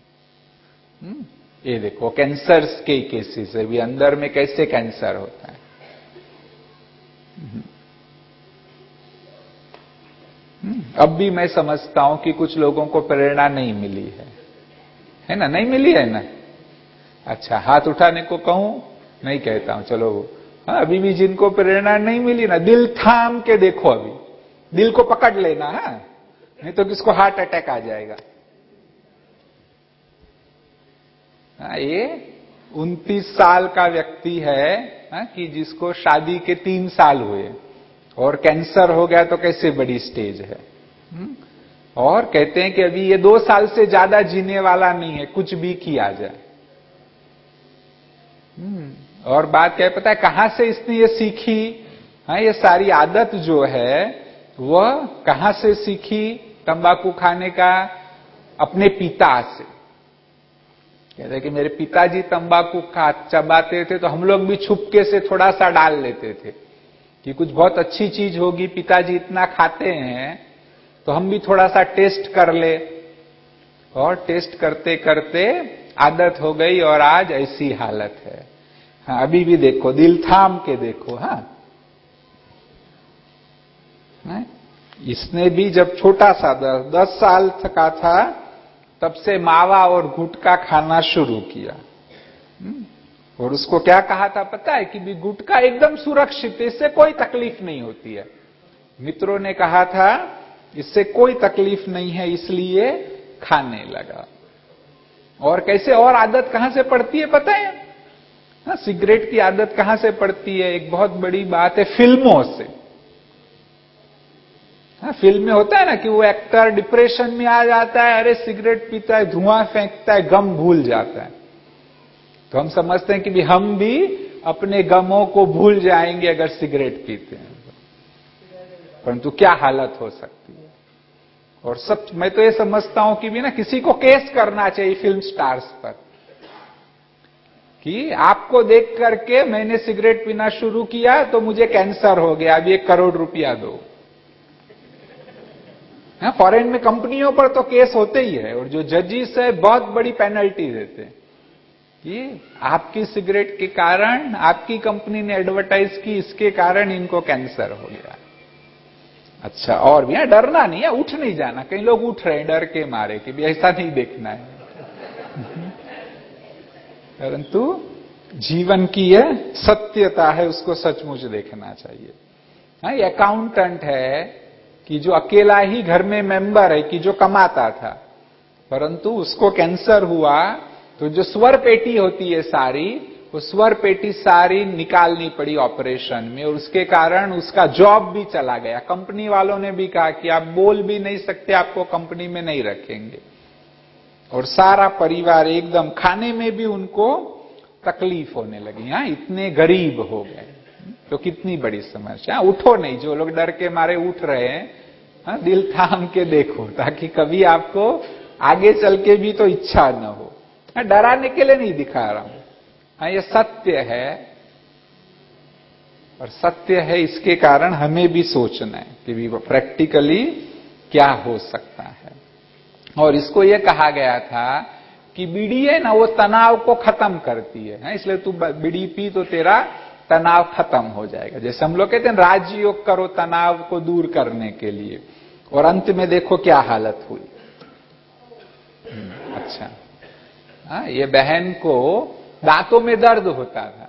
ये देखो कैंसर के केसेस है भी, अंदर में कैसे कैंसर होता है। अब भी मैं समझता हूं कि कुछ लोगों को प्रेरणा नहीं मिली है, है ना, नहीं मिली है ना। अच्छा, हाथ उठाने को कहूं, नहीं कहता हूं, चलो। हाँ, अभी भी जिनको प्रेरणा नहीं मिली ना, दिल थाम के देखो, अभी दिल को पकड़ लेना है, नहीं तो किसको हार्ट अटैक आ जाएगा। हाँ, ये उनतीस साल का व्यक्ति है, हाँ, कि जिसको शादी के तीन साल हुए और कैंसर हो गया, तो कैसे बड़ी स्टेज है। और कहते हैं कि अभी ये दो साल से ज्यादा जीने वाला नहीं है, कुछ भी किया जाए। और बात क्या है पता है, कहां से इसने ये सीखी। हाँ, ये सारी आदत जो है वह कहां से सीखी तंबाकू खाने का, अपने पिता से। कहते हैं कि मेरे पिताजी तंबाकू खा चबाते थे, तो हम लोग भी छुपके से थोड़ा सा डाल लेते थे कि कुछ बहुत अच्छी चीज होगी, पिताजी इतना खाते हैं तो हम भी थोड़ा सा टेस्ट कर ले। और टेस्ट करते करते आदत हो गई, और आज ऐसी हालत है। हाँ, अभी भी देखो, दिल थाम के देखो। हाँ, इसने भी जब छोटा सा दस साल का था, तब से मावा और गुटखा खाना शुरू किया। और उसको क्या कहा था पता है कि भी गुटखा एकदम सुरक्षित है, इससे कोई तकलीफ नहीं होती है। मित्रों ने कहा था इससे कोई तकलीफ नहीं है, इसलिए खाने लगा। और कैसे, और आदत कहां से पड़ती है पता है। हाँ, सिगरेट की आदत कहां से पड़ती है, एक बहुत बड़ी बात है, फिल्मों से। हाँ, फिल्म में होता है ना कि वो एक्टर डिप्रेशन में आ जाता है, अरे सिगरेट पीता है, धुआं फेंकता है, गम भूल जाता है। तो हम समझते हैं कि भी हम भी अपने गमों को भूल जाएंगे अगर सिगरेट पीते हैं, परंतु क्या हालत हो सकती है। और सब, मैं तो ये समझता हूं कि भी ना किसी को केस करना चाहिए फिल्म स्टार्स पर कि आपको देख करके मैंने सिगरेट पीना शुरू किया तो मुझे कैंसर हो गया, अभी एक करोड़ रुपया दो। फॉरेन में कंपनियों पर तो केस होते ही है, और जो जजिस है बहुत बड़ी पेनल्टी देते हैं कि आपकी सिगरेट के कारण, आपकी कंपनी ने एडवर्टाइज की, इसके कारण इनको कैंसर हो गया। अच्छा, और भी है, डरना नहीं है, उठ नहीं जाना। कई लोग उठ रहे हैं डर के मारे कि भी ऐसा नहीं देखना है, परंतु जीवन की यह सत्यता है, उसको सचमुच देखना चाहिए। हाँ, ये अकाउंटेंट है कि जो अकेला ही घर में मेंबर है कि जो कमाता था, परंतु उसको कैंसर हुआ तो जो स्वर पेटी होती है सारी, वो स्वर पेटी सारी निकालनी पड़ी ऑपरेशन में, और उसके कारण उसका जॉब भी चला गया। कंपनी वालों ने भी कहा कि आप बोल भी नहीं सकते, आपको कंपनी में नहीं रखेंगे। और सारा परिवार एकदम, खाने में भी उनको तकलीफ होने लगी। हाँ, इतने गरीब हो गए, तो कितनी बड़ी समस्या। उठो नहीं, जो लोग डर के मारे उठ रहे हैं, हाँ, दिल थाम के देखो, ताकि कभी आपको आगे चल के भी तो इच्छा न हो। हाँ, डराने के लिए नहीं दिखा रहा हूं, हाँ, ये सत्य है, और सत्य है इसके कारण हमें भी सोचना है कि भी प्रैक्टिकली क्या हो सकता है। और इसको यह कहा गया था कि बीड़ी है ना, वो तनाव को खत्म करती है, इसलिए तू बीड़ी पी तो तेरा तनाव खत्म हो जाएगा। जैसे हम लोग कहते हैं राजयोग करो तनाव को दूर करने के लिए, और अंत में देखो क्या हालत हुई। अच्छा, हाँ, ये बहन को दांतों में दर्द होता था,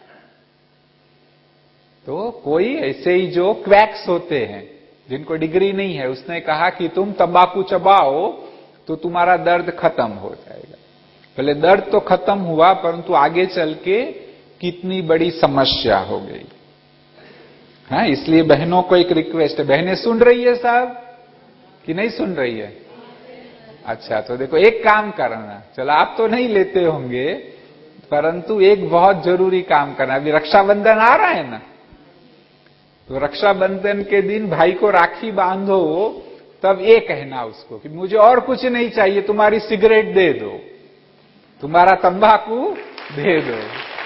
तो कोई ऐसे ही जो क्वैक्स होते हैं जिनको डिग्री नहीं है, उसने कहा कि तुम तंबाकू चबाओ तो तुम्हारा दर्द खत्म हो जाएगा। पहले दर्द तो खत्म हुआ, परंतु आगे चल के कितनी बड़ी समस्या हो गई। हाँ, इसलिए बहनों को एक रिक्वेस्ट है, बहनें सुन रही है साहब कि नहीं सुन रही है? अच्छा, तो देखो एक काम करना, चलो आप तो नहीं लेते होंगे, परंतु एक बहुत जरूरी काम करना। अभी रक्षाबंधन आ रहा है ना, तो रक्षाबंधन के दिन भाई को राखी बांधो, तब ये कहना उसको कि मुझे और कुछ नहीं चाहिए, तुम्हारी सिगरेट दे दो, तुम्हारा तंबाकू दे दो।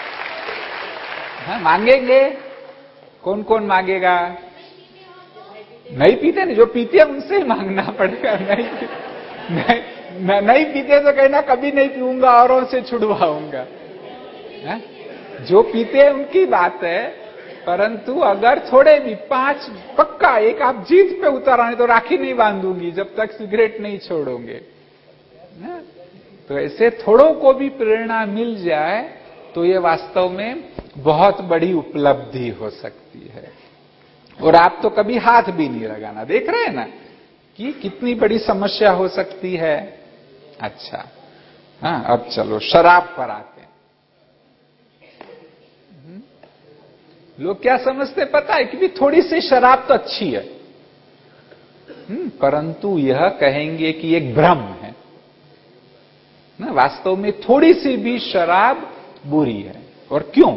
हाँ, मांगेंगे, कौन कौन मांगेगा? नहीं पीते नहीं, जो पीते हैं उनसे ही मांगना पड़ेगा। नहीं नहीं, नहीं, नहीं पीते तो कहना कभी नहीं पीऊंगा, औरों से छुड़वाऊंगा। जो पीते हैं उनकी बात है, परंतु अगर थोड़े भी पांच पक्का एक आप जीत पे उतर आने तो राखी नहीं बांधूंगी जब तक सिगरेट नहीं छोड़ोगे ना। तो ऐसे थोड़ों को भी प्रेरणा मिल जाए तो ये वास्तव में बहुत बड़ी उपलब्धि हो सकती है। और आप तो कभी हाथ भी नहीं लगाना, देख रहे हैं ना कि कितनी बड़ी समस्या हो सकती है। अच्छा, हाँ, अब चलो शराब पर आते हैं। लोग क्या समझते पता है कि भी थोड़ी सी शराब तो अच्छी है, परंतु यह कहेंगे कि एक भ्रम है ना, वास्तव में थोड़ी सी भी शराब बुरी है। और क्यों?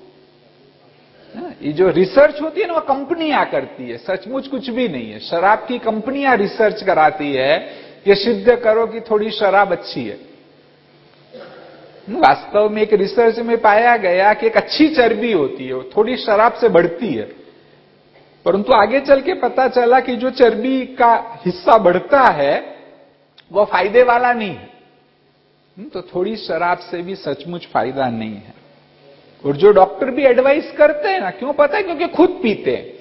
ये जो रिसर्च होती है ना, वो कंपनियां करती है, सचमुच कुछ भी नहीं है। शराब की कंपनियां रिसर्च कराती है कि सिद्ध करो कि थोड़ी शराब अच्छी है। वास्तव में एक रिसर्च में पाया गया कि एक अच्छी चर्बी होती है, वो थोड़ी शराब से बढ़ती है, परंतु आगे चल के पता चला कि जो चर्बी का हिस्सा बढ़ता है वो फायदे वाला नहीं है। तो थोड़ी शराब से भी सचमुच फायदा नहीं है। और जो डॉक्टर भी एडवाइस करते हैं ना, क्यों पता है? क्योंकि खुद पीते हैं।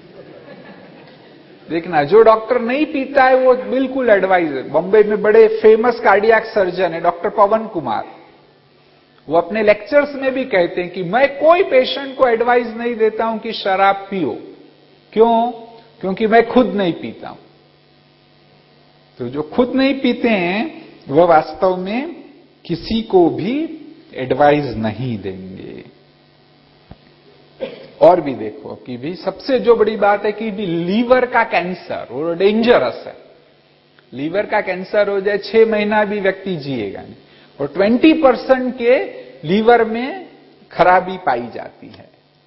देखना, जो डॉक्टर नहीं पीता है वो बिल्कुल एडवाइस है। बॉम्बे में बड़े फेमस कार्डियक सर्जन है डॉक्टर पवन कुमार, वो अपने लेक्चर्स में भी कहते हैं कि मैं कोई पेशेंट को एडवाइस नहीं देता हूं कि शराब पियो। क्यों? क्योंकि मैं खुद नहीं पीता हूं। तो जो खुद नहीं पीते हैं वह वास्तव में किसी को भी एडवाइस नहीं देंगे। और भी देखो कि भी सबसे जो बड़ी बात है कि भी लीवर का कैंसर वो डेंजरस है। लीवर का कैंसर हो जाए छह महीना भी व्यक्ति जिएगा नहीं, और ट्वेंटी परसेंट के लीवर में खराबी पाई जाती है।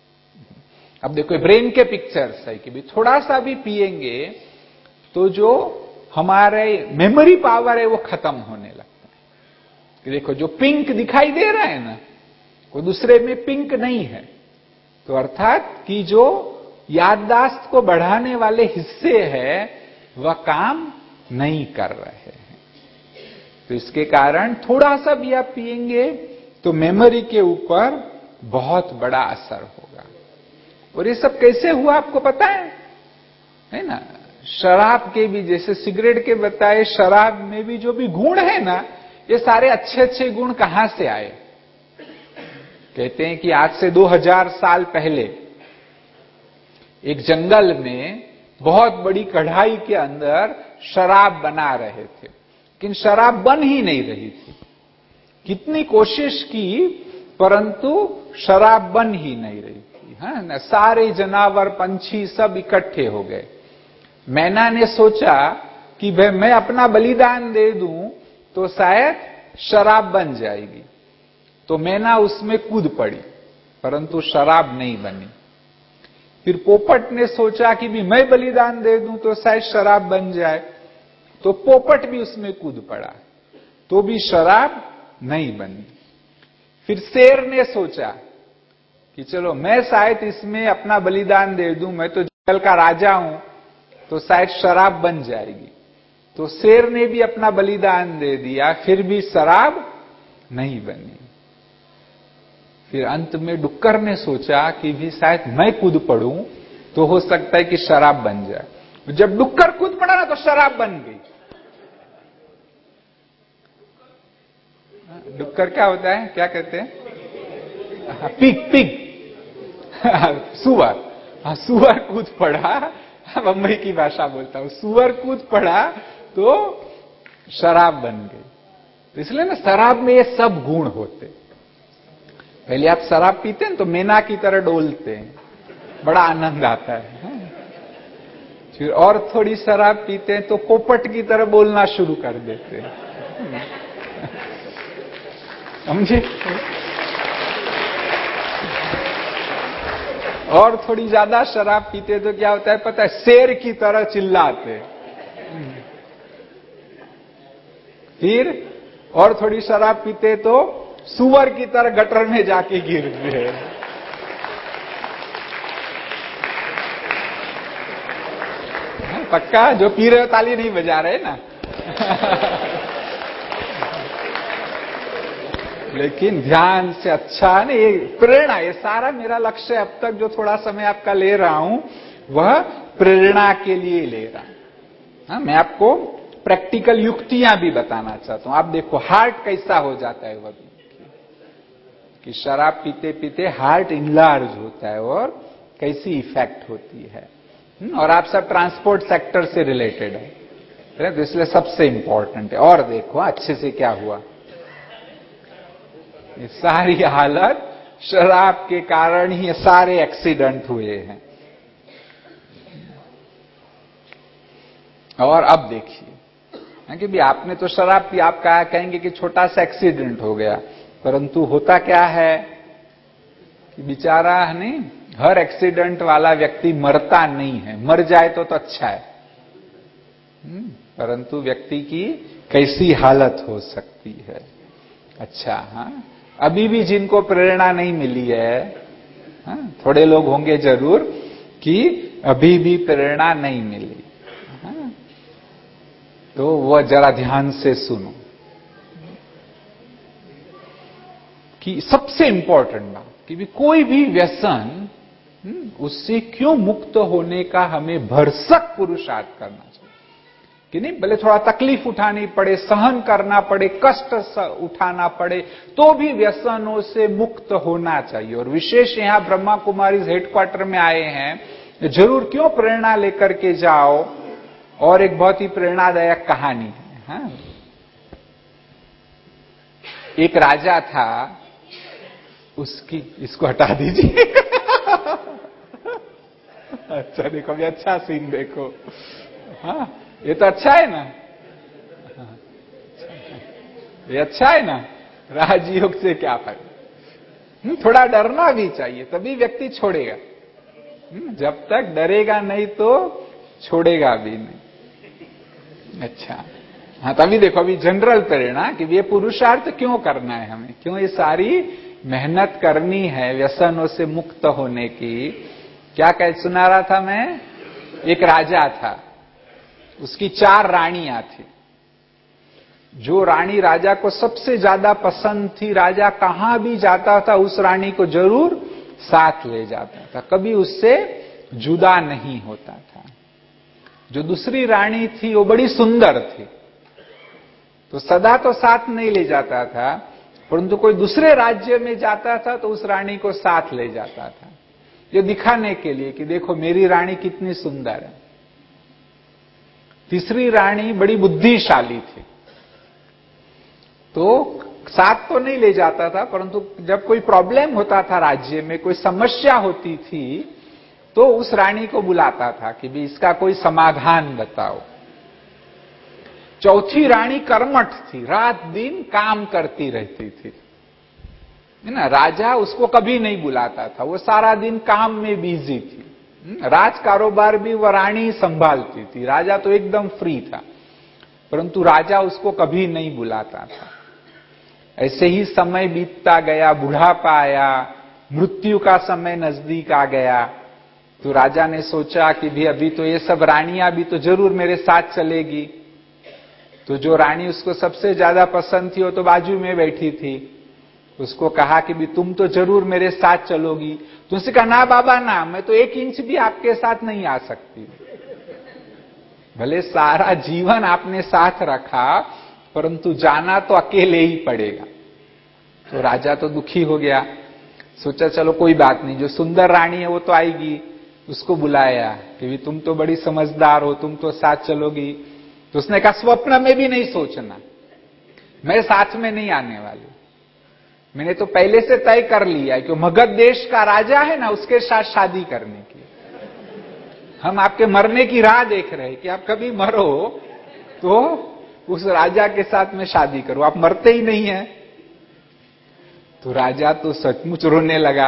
अब देखो ब्रेन के पिक्चर्स है कि भी थोड़ा सा भी पिएंगे तो जो हमारे मेमोरी पावर है वो खत्म होने लगता है। कि देखो जो पिंक दिखाई दे रहा है ना, वो दूसरे में पिंक नहीं है। तो अर्थात कि जो याददाश्त को बढ़ाने वाले हिस्से हैं वह काम नहीं कर रहे हैं। तो इसके कारण थोड़ा सा भी आप पिएंगे तो मेमोरी के ऊपर बहुत बड़ा असर होगा। और ये सब कैसे हुआ आपको पता है, है ना? शराब के भी, जैसे सिगरेट के बताए, शराब में भी जो भी गुण है ना, ये सारे अच्छे अच्छे गुण कहां से आए? कहते हैं कि आज से दो हज़ार साल पहले एक जंगल में बहुत बड़ी कढ़ाई के अंदर शराब बना रहे थे, लेकिन शराब बन ही नहीं रही थी। कितनी कोशिश की परंतु शराब बन ही नहीं रही थी। हाँ ना, सारे जानवर पंछी सब इकट्ठे हो गए। मैना ने सोचा कि भाई मैं अपना बलिदान दे दूं तो शायद शराब बन जाएगी। तो मैना उसमें कूद पड़ी, परंतु शराब नहीं बनी। फिर पोपट ने सोचा कि भी मैं बलिदान दे दूं तो शायद शराब बन जाए। तो पोपट भी उसमें कूद पड़ा, तो भी शराब नहीं बनी। फिर शेर ने सोचा कि चलो मैं शायद इसमें अपना बलिदान दे दूं, मैं तो जंगल का राजा हूं, तो शायद शराब बन जाएगी। तो शेर ने भी अपना बलिदान दे दिया, फिर भी शराब नहीं बनी। फिर अंत में डुक्कर ने सोचा कि भी शायद मैं कूद पड़ूं तो हो सकता है कि शराब बन जाए। जब डुक्कर कूद पड़ा ना तो शराब बन गई। डुक्कर क्या होता है, क्या कहते हैं? पिग, पिग सुअर। हाँ, सुअर कूद पड़ा, बम्बई की भाषा बोलता हूं, सुअर कूद पड़ा तो शराब बन गई। तो इसलिए ना शराब में ये सब गुण होते। पहले आप शराब पीते हैं तो मैना की तरह डोलते हैं, बड़ा आनंद आता है। फिर और थोड़ी शराब पीते हैं तो पोपट की तरह बोलना शुरू कर देते हैं, समझे? और थोड़ी ज्यादा शराब पीते तो क्या होता है पता है? शेर की तरह चिल्लाते। फिर और थोड़ी शराब पीते तो सुअर की तरह गटर में जाके गिरते हैं। पक्का? जो पी रहे हो ताली नहीं बजा रहे ना। लेकिन ध्यान से, अच्छा है ना, ये प्रेरणा, ये सारा मेरा लक्ष्य अब तक जो थोड़ा समय आपका ले रहा हूं वह प्रेरणा के लिए ले रहा हूं। हाँ, मैं आपको प्रैक्टिकल युक्तियां भी बताना चाहता हूं। आप देखो हार्ट कैसा हो जाता है, वह कि शराब पीते पीते हार्ट इनलार्ज होता है और कैसी इफेक्ट होती है। और आप सब ट्रांसपोर्ट सेक्टर से रिलेटेड है तो इसलिए सबसे इंपॉर्टेंट है। और देखो अच्छे से क्या हुआ, ये सारी हालत शराब के कारण ही, ये सारे एक्सीडेंट हुए हैं। और अब देखिए कि भी आपने तो शराब पी, आप कहा कहेंगे कि छोटा सा एक्सीडेंट हो गया, परंतु होता क्या है कि बेचारा नहीं, हर एक्सीडेंट वाला व्यक्ति मरता नहीं है। मर जाए तो तो अच्छा है, परंतु व्यक्ति की कैसी हालत हो सकती है। अच्छा, हाँ, अभी भी जिनको प्रेरणा नहीं मिली है, हाँ, थोड़े लोग होंगे जरूर कि अभी भी प्रेरणा नहीं मिली, हाँ, तो वह जरा ध्यान से सुनो कि सबसे इंपॉर्टेंट बात कि भी कोई भी व्यसन उससे क्यों मुक्त होने का हमें भरसक पुरुषार्थ करना चाहिए। कि नहीं, भले थोड़ा तकलीफ उठानी पड़े, सहन करना पड़े, कष्ट उठाना पड़े, तो भी व्यसनों से मुक्त होना चाहिए। और विशेष यहां ब्रह्मा कुमारीज हेडक्वार्टर में आए हैं, जरूर क्यों प्रेरणा लेकर के जाओ। और एक बहुत ही प्रेरणादायक कहानी है। हाँ? एक राजा था, उसकी, इसको हटा दीजिए अच्छा देखो, अभी अच्छा सीन देखो। हाँ, ये तो अच्छा है ना, ये अच्छा है ना। राजयोग से क्या फायदा? थोड़ा डरना भी चाहिए, तभी व्यक्ति छोड़ेगा। जब तक डरेगा नहीं तो छोड़ेगा भी नहीं। अच्छा, हाँ, तभी देखो, अभी जनरल प्रेरणा कि ये पुरुषार्थ क्यों करना है हमें, क्यों ये सारी मेहनत करनी है व्यसनों से मुक्त होने की। क्या कह सुना रहा था मैं, एक राजा था, उसकी चार रानियां थी। जो रानी राजा को सबसे ज्यादा पसंद थी, राजा कहां भी जाता था उस रानी को जरूर साथ ले जाता था, कभी उससे जुदा नहीं होता था। जो दूसरी रानी थी वो बड़ी सुंदर थी, तो सदा तो साथ नहीं ले जाता था, परंतु कोई दूसरे राज्य में जाता था तो उस रानी को साथ ले जाता था, ये दिखाने के लिए कि देखो मेरी रानी कितनी सुंदर है। तीसरी रानी बड़ी बुद्धिशाली थी, तो साथ तो नहीं ले जाता था, परंतु जब कोई प्रॉब्लम होता था राज्य में, कोई समस्या होती थी, तो उस रानी को बुलाता था कि भी इसका कोई समाधान बताओ। चौथी रानी कर्मठ थी, रात दिन काम करती रहती थी, है ना। राजा उसको कभी नहीं बुलाता था, वो सारा दिन काम में बिजी थी। राज कारोबार भी वह रानी संभालती थी, राजा तो एकदम फ्री था, परंतु राजा उसको कभी नहीं बुलाता था। ऐसे ही समय बीतता गया, बुढ़ापा आया, मृत्यु का समय नजदीक आ गया, तो राजा ने सोचा कि भी अभी तो ये सब रानियां भी तो जरूर मेरे साथ चलेगी। तो जो रानी उसको सबसे ज्यादा पसंद थी वो तो बाजू में बैठी थी, उसको कहा कि भी तुम तो जरूर मेरे साथ चलोगी। तो उसने कहा ना बाबा ना, मैं तो एक इंच भी आपके साथ नहीं आ सकती। भले सारा जीवन आपने साथ रखा, परंतु जाना तो अकेले ही पड़ेगा। तो राजा तो दुखी हो गया, सोचा चलो कोई बात नहीं, जो सुंदर रानी है वो तो आएगी। उसको बुलाया कि भी तुम तो बड़ी समझदार हो, तुम तो साथ चलोगी। तो उसने कहा स्वप्न में भी नहीं सोचना, मैं साथ में नहीं आने वाली। मैंने तो पहले से तय कर लिया है कि मगध देश का राजा है ना, उसके साथ शादी करने की। हम आपके मरने की राह देख रहे हैं कि आप कभी मरो तो उस राजा के साथ में शादी करो, आप मरते ही नहीं है। तो राजा तो सचमुच रोने लगा।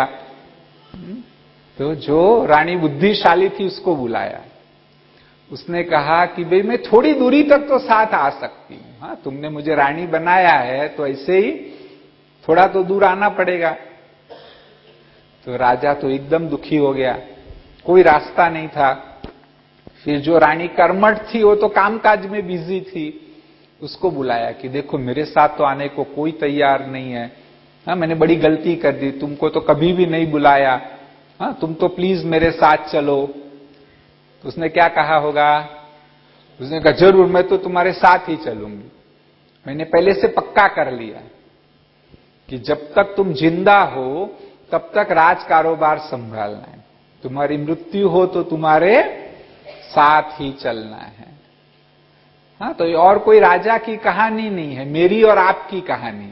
तो जो रानी बुद्धिशाली थी उसको बुलाया, उसने कहा कि भाई मैं थोड़ी दूरी तक तो साथ आ सकती हूं, हाँ तुमने मुझे रानी बनाया है तो ऐसे ही थोड़ा तो दूर आना पड़ेगा। तो राजा तो एकदम दुखी हो गया, कोई रास्ता नहीं था। फिर जो रानी कर्मठ थी वो तो कामकाज में बिजी थी, उसको बुलाया कि देखो मेरे साथ तो आने को कोई तैयार नहीं है, हाँ मैंने बड़ी गलती कर दी, तुमको तो कभी भी नहीं बुलाया, हाँ तुम तो प्लीज मेरे साथ चलो। तो उसने क्या कहा होगा, उसने कहा जरूर मैं तो तुम्हारे साथ ही चलूंगी, मैंने पहले से पक्का कर लिया कि जब तक तुम जिंदा हो तब तक राज कारोबार संभालना है, तुम्हारी मृत्यु हो तो तुम्हारे साथ ही चलना है। हाँ तो ये और कोई राजा की कहानी नहीं है, मेरी और आपकी कहानी।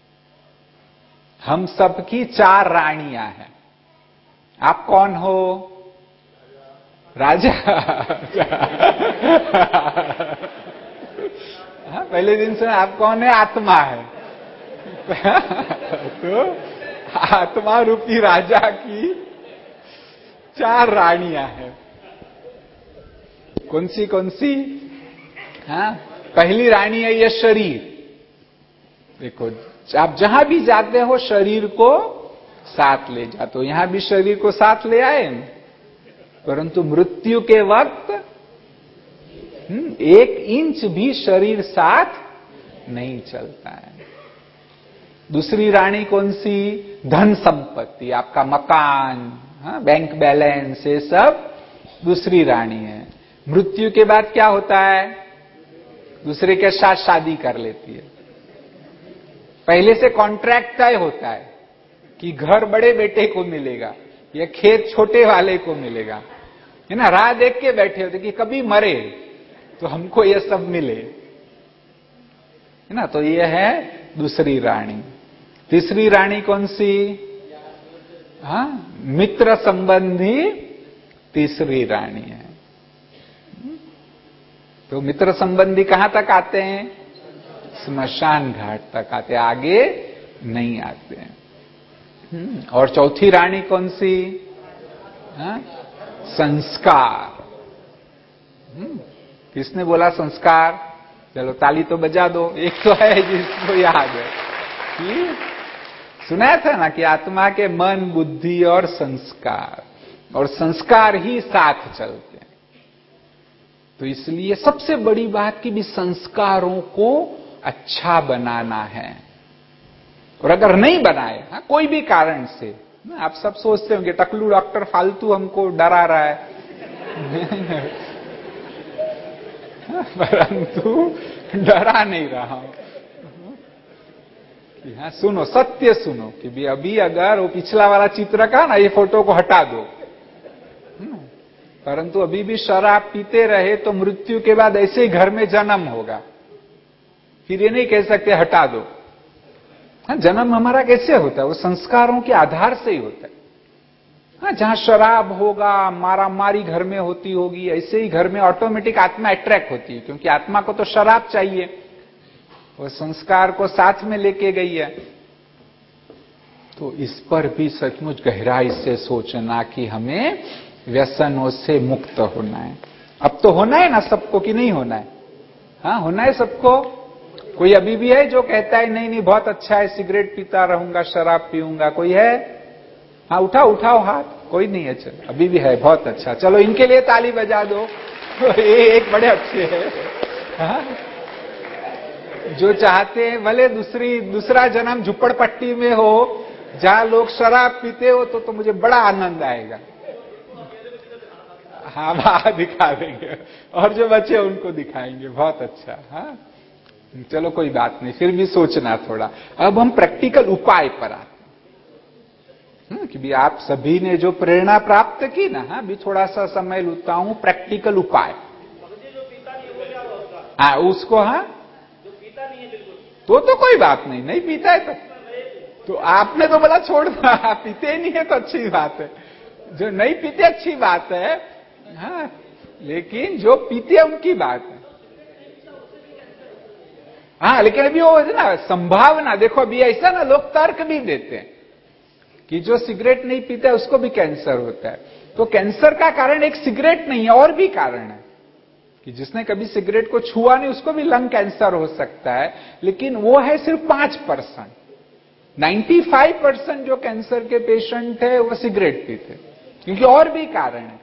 हम सबकी चार रानियां हैं। आप कौन हो? राजा। हाँ, पहले दिन से आप कौन है? आत्मा है। तो आत्मा रूपी राजा की चार रानियां हैं। कौन सी कौन सी? हाँ, पहली रानी है ये शरीर। देखो आप जहां भी जाते हो शरीर को साथ ले जाते हो, यहां भी शरीर को साथ ले आए, परंतु मृत्यु के वक्त एक इंच भी शरीर साथ नहीं चलता है। दूसरी रानी कौन सी? धन संपत्ति, आपका मकान, हाँ, बैंक बैलेंस, ये सब दूसरी रानी है। मृत्यु के बाद क्या होता है? दूसरे के साथ शादी कर लेती है। पहले से कॉन्ट्रैक्ट तय होता है कि घर बड़े बेटे को मिलेगा या खेत छोटे वाले को मिलेगा, है ना। राह देख के बैठे होते कि कभी मरे तो हमको ये सब मिले, है ना। तो ये है दूसरी रानी। तीसरी रानी कौन सी? हाँ, मित्र संबंधी तीसरी रानी है। तो मित्र संबंधी कहां तक आते हैं? स्मशान घाट तक आते, आगे नहीं आते हैं। और चौथी रानी कौन सी? हा? संस्कार। किसने बोला संस्कार? चलो ताली तो बजा दो, एक तो है जिसको याद है कि सुनाया था ना कि आत्मा के मन, बुद्धि और संस्कार, और संस्कार ही साथ चलते हैं। तो इसलिए सबसे बड़ी बात कि भी संस्कारों को अच्छा बनाना है। और अगर नहीं बनाए, हाँ, कोई भी कारण से, आप सब सोचते होंगे टकलू डॉक्टर फालतू हमको डरा रहा है परंतु डरा नहीं रहा हूं कि हाँ सुनो, सत्य सुनो कि भी अभी अगर वो पिछला वाला चित्र का ना ये फोटो को हटा दो, परंतु अभी भी शराब पीते रहे तो मृत्यु के बाद ऐसे ही घर में जन्म होगा। फिर ये नहीं कह सकते हटा दो। हाँ, जन्म हमारा कैसे होता है? वो संस्कारों के आधार से ही होता है। हाँ, जहां शराब होगा, मारा मारी घर में होती होगी, ऐसे ही घर में ऑटोमेटिक आत्मा अट्रैक्ट होती है, क्योंकि आत्मा को तो शराब चाहिए, वो संस्कार को साथ में लेके गई है। तो इस पर भी सचमुच गहराई से सोचना कि हमें व्यसनों से मुक्त होना है। अब तो होना है ना सबको, कि नहीं होना है? हाँ, होना है सबको। कोई अभी भी है जो कहता है नहीं नहीं बहुत अच्छा है, सिगरेट पीता रहूंगा, शराब पीऊंगा? कोई है? हाँ, उठाओ उठाओ हाथ। कोई नहीं है? चलो, अभी भी है, बहुत अच्छा। चलो इनके लिए ताली बजा दो ये एक बड़े अच्छे हैं। हाँ? जो चाहते हैं भले दूसरी दूसरा जन्म झुप्पड़पट्टी में हो, जहां लोग शराब पीते हो, तो, तो मुझे बड़ा आनंद आएगा। हाँ, वहां दिखा देंगे, और जो बचे उनको दिखाएंगे। बहुत अच्छा। हाँ, चलो कोई बात नहीं, फिर भी सोचना थोड़ा। अब हम प्रैक्टिकल उपाय पर आते हैं कि भी आप सभी ने जो प्रेरणा प्राप्त की ना, हाँ, भी थोड़ा सा समय लूटा हूं प्रैक्टिकल उपाय। हाँ, उसको, हाँ, तो तो कोई बात नहीं, नहीं पीता है तो तो आपने तो बोला छोड़ दो, आप पीते ही नहीं है तो अच्छी बात है। जो नहीं पीते अच्छी बात है, हाँ, लेकिन जो पीते हैं उनकी बात है। हाँ, लेकिन अभी वो है ना संभावना, देखो अभी ऐसा ना लोग तर्क भी देते हैं कि जो सिगरेट नहीं पीता है उसको भी कैंसर होता है। तो कैंसर का कारण एक सिगरेट नहीं है, और भी कारण है कि जिसने कभी सिगरेट को छुआ नहीं उसको भी लंग कैंसर हो सकता है, लेकिन वो है सिर्फ पांच परसेंट। नाइन्टी फाइव परसेंट जो कैंसर के पेशेंट है वो सिगरेट पीते, क्योंकि और भी कारण है।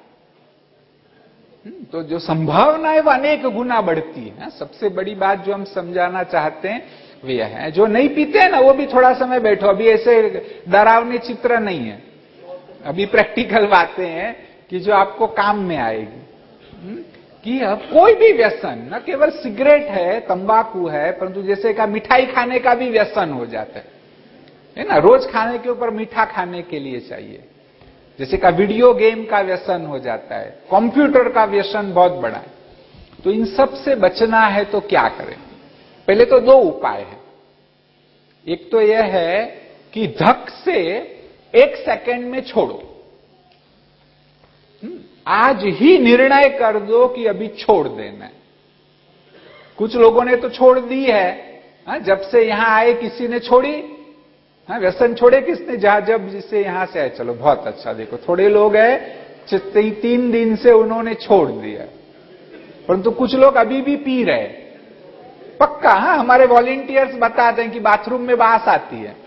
तो जो संभावना है वो अनेक गुना बढ़ती है। सबसे बड़ी बात जो हम समझाना चाहते हैं वो यह है, जो नहीं पीते हैं ना वो भी थोड़ा समय बैठो, अभी ऐसे डरावने चित्र नहीं है, अभी प्रैक्टिकल बातें हैं कि जो आपको काम में आएगी। कि अब कोई भी व्यसन, न केवल सिगरेट है, तंबाकू है, परंतु जैसे का मिठाई खाने का भी व्यसन हो जाता है, है ना, रोज खाने के ऊपर मीठा खाने के लिए चाहिए। जैसे का वीडियो गेम का व्यसन हो जाता है, कंप्यूटर का व्यसन बहुत बड़ा है। तो इन सब से बचना है तो क्या करें? पहले तो दो उपाय है। एक तो यह है कि धक से एक सेकंड में छोड़ो। आज ही निर्णय कर दो कि अभी छोड़ देना है। कुछ लोगों ने तो छोड़ दी है, हा? जब से यहां आए किसी ने छोड़ी? हाँ, व्यसन छोड़े किसने? जहां जब जिससे यहां से आए, चलो बहुत अच्छा। देखो थोड़े लोग हैं तीन दिन से उन्होंने छोड़ दिया, परंतु कुछ लोग अभी भी पी रहे पक्का। हाँ, हमारे वॉलेंटियर्स बताते हैं कि बाथरूम में बास आती है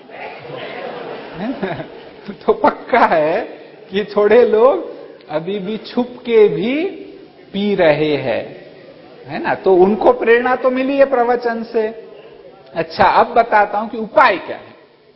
तो पक्का है कि थोड़े लोग अभी भी छुप के भी पी रहे हैं, है ना। तो उनको प्रेरणा तो मिली है प्रवचन से। अच्छा, अब बताता हूं कि उपाय क्या है।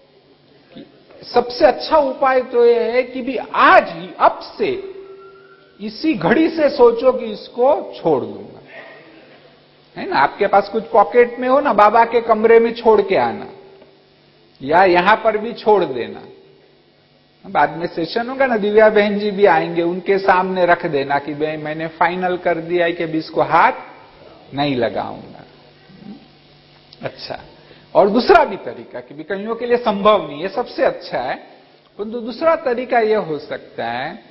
सबसे अच्छा उपाय तो यह है कि भी आज ही, अब से, इसी घड़ी से सोचो कि इसको छोड़ दूंगा, है ना। आपके पास कुछ पॉकेट में हो ना, बाबा के कमरे में छोड़ के आना, या यहां पर भी छोड़ देना। बाद में सेशन होगा ना, दिव्या बहन जी भी आएंगे, उनके सामने रख देना कि भाई मैंने फाइनल कर दिया है कि अभी इसको हाथ नहीं लगाऊंगा। अच्छा, और दूसरा भी तरीका कि भी कईयों के लिए संभव नहीं है, सबसे अच्छा है, परंतु दूसरा तरीका यह हो सकता है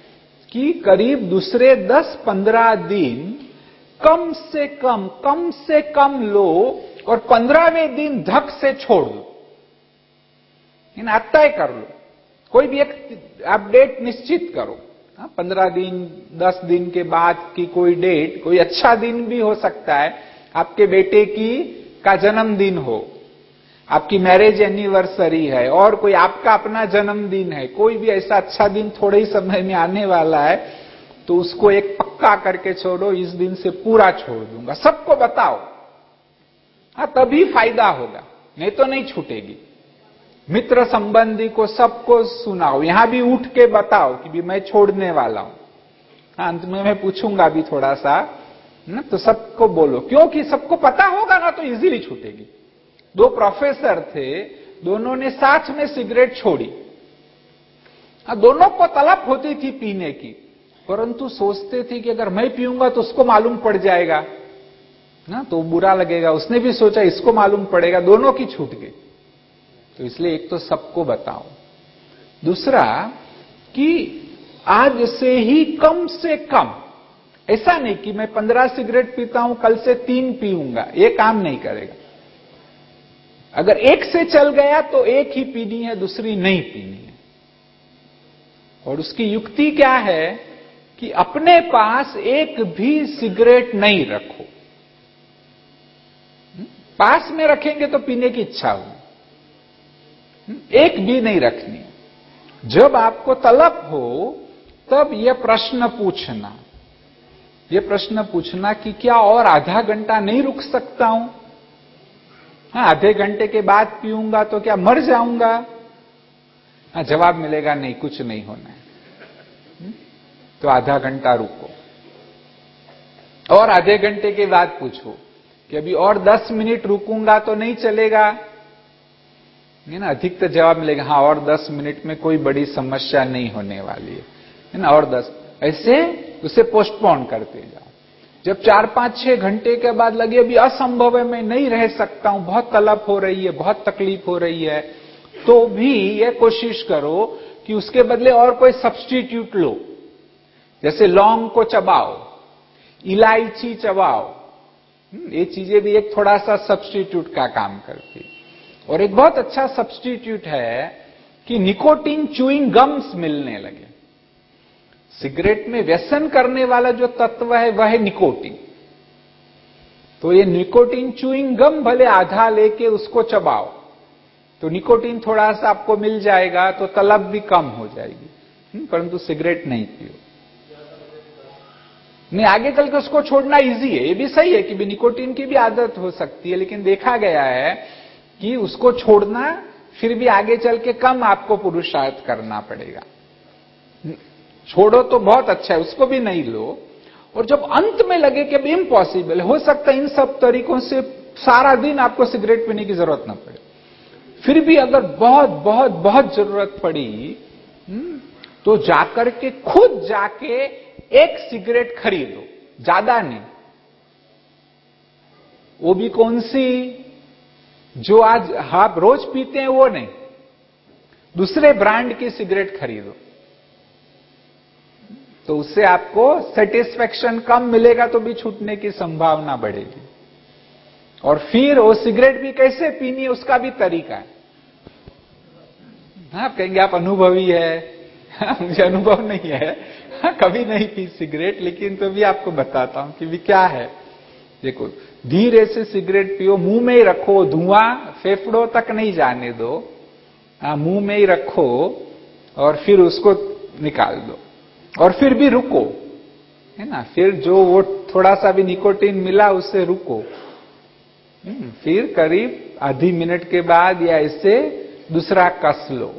कि करीब दूसरे दस पंद्रह दिन कम से कम कम से कम लो और पंद्रहवें दिन धक से छोड़ दो। इन तय कर लो, कोई भी एक अपडेट निश्चित करो। पंद्रह दिन दस दिन के बाद की कोई डेट, कोई अच्छा दिन भी हो सकता है, आपके बेटे की का जन्मदिन हो, आपकी मैरिज एनिवर्सरी है, और कोई आपका अपना जन्मदिन है, कोई भी ऐसा अच्छा दिन थोड़े ही समय में आने वाला है, तो उसको एक पक्का करके छोड़ो, इस दिन से पूरा छोड़ दूंगा, सबको बताओ। हाँ, तभी फायदा होगा, नहीं तो नहीं छूटेगी। मित्र संबंधी को सबको सुनाओ, यहां भी उठ के बताओ कि भी मैं छोड़ने वाला हूं। हाँ, अंत में मैं पूछूंगा भी थोड़ा सा ना, तो सबको बोलो, क्योंकि सबको पता होगा ना तो इजीली छूटेगी। दो प्रोफेसर थे, दोनों ने साथ में सिगरेट छोड़ी। हाँ, दोनों को तलब होती थी पीने की, परंतु सोचते थे कि अगर मैं पीऊंगा तो उसको मालूम पड़ जाएगा ना, तो बुरा लगेगा। उसने भी सोचा इसको मालूम पड़ेगा, दोनों की छूट गई। तो इसलिए एक तो सबको बताओ, दूसरा कि आज से ही कम से कम, ऐसा नहीं कि मैं पंद्रह सिगरेट पीता हूं कल से तीन पीऊंगा, ये काम नहीं करेगा। अगर एक से चल गया तो एक ही पीनी है, दूसरी नहीं पीनी है। और उसकी युक्ति क्या है कि अपने पास एक भी सिगरेट नहीं रखो। पास में रखेंगे तो पीने की इच्छा होगी, एक भी नहीं रखनी। जब आपको तलब हो तब यह प्रश्न पूछना, यह प्रश्न पूछना कि क्या और आधा घंटा नहीं रुक सकता हूं? हाँ, आधे घंटे के बाद पीऊंगा तो क्या मर जाऊंगा? हाँ, जवाब मिलेगा नहीं, कुछ नहीं होना है। तो आधा घंटा रुको, और आधे घंटे के बाद पूछो कि अभी और दस मिनट रुकूंगा तो नहीं चलेगा? नहीं ना, अधिकतर जवाब मिलेगा हाँ, और दस मिनट में कोई बड़ी समस्या नहीं होने वाली है, है ना, और दस। ऐसे उसे पोस्टपोन करते जाओ। जब चार पांच छह घंटे के बाद लगे अभी असंभव है, मैं नहीं रह सकता हूं, बहुत तलब हो रही है, बहुत तकलीफ हो रही है, तो भी यह कोशिश करो कि उसके बदले और कोई सब्स्टिट्यूट लो। जैसे लौंग को चबाओ, इलायची चबाओ, ये चीजें भी एक थोड़ा सा सब्स्टिट्यूट का काम करती। और एक बहुत अच्छा सब्स्टिट्यूट है कि निकोटीन च्यूइंग गम्स मिलने लगे। सिगरेट में व्यसन करने वाला जो तत्व है वह है निकोटीन। तो ये निकोटीन च्यूइंग गम भले आधा लेके उसको चबाओ, तो निकोटीन थोड़ा सा आपको मिल जाएगा, तो तलब भी कम हो जाएगी, परंतु सिगरेट नहीं पियो। नहीं, आगे चल के उसको छोड़ना इजी है, ये भी सही है कि भी निकोटीन की भी आदत हो सकती है, लेकिन देखा गया है कि उसको छोड़ना फिर भी आगे चल के कम आपको पुरुषार्थ करना पड़ेगा। छोड़ो तो बहुत अच्छा है, उसको भी नहीं लो। और जब अंत में लगे कि अब इम्पॉसिबल, हो सकता है इन सब तरीकों से सारा दिन आपको सिगरेट पीने की जरूरत ना पड़े, फिर भी अगर बहुत बहुत बहुत जरूरत पड़ी तो जाकर के खुद जाके एक सिगरेट खरीदो, ज्यादा नहीं। वो भी कौन सी जो आज आप रोज पीते हैं वो नहीं, दूसरे ब्रांड की सिगरेट खरीदो, तो उससे आपको सेटिस्फेक्शन कम मिलेगा तो भी छूटने की संभावना बढ़ेगी। और फिर वो सिगरेट भी कैसे पीनी है उसका भी तरीका है। आप कहेंगे आप अनुभवी है, हाँ, मुझे अनुभव नहीं है, हाँ, कभी नहीं पी सिगरेट, लेकिन तो भी आपको बताता हूं कि भी क्या है। देखो, धीरे से सिगरेट पियो, मुंह में ही रखो, धुआं फेफड़ों तक नहीं जाने दो, हाँ, मुंह में ही रखो और फिर उसको निकाल दो, और फिर भी रुको, है ना, फिर जो वो थोड़ा सा भी निकोटीन मिला उससे रुको, फिर करीब आधी मिनट के बाद या इससे दूसरा कस लो।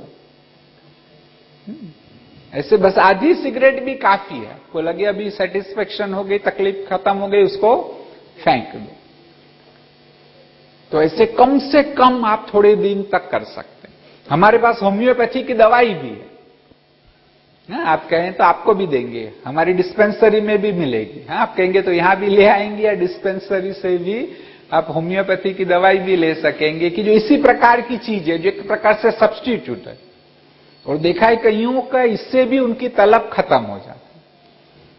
ऐसे बस आधी सिगरेट भी काफी है, को लगे अभी सेटिस्फेक्शन हो गई, तकलीफ खत्म हो गई, उसको फेंक दो। तो ऐसे कम से कम आप थोड़े दिन तक कर सकते हैं। हमारे पास होम्योपैथी की दवाई भी है, हाँ, आप कहें तो आपको भी देंगे, हमारी डिस्पेंसरी में भी मिलेगी। हाँ, आप कहेंगे तो यहां भी ले आएंगे, या डिस्पेंसरी से भी आप होम्योपैथी की दवाई भी ले सकेंगे, कि जो इसी प्रकार की चीज है, जो एक प्रकार से सब्स्टिट्यूट है। और देखा है कईयों का इससे भी उनकी तलब खत्म हो जाती है।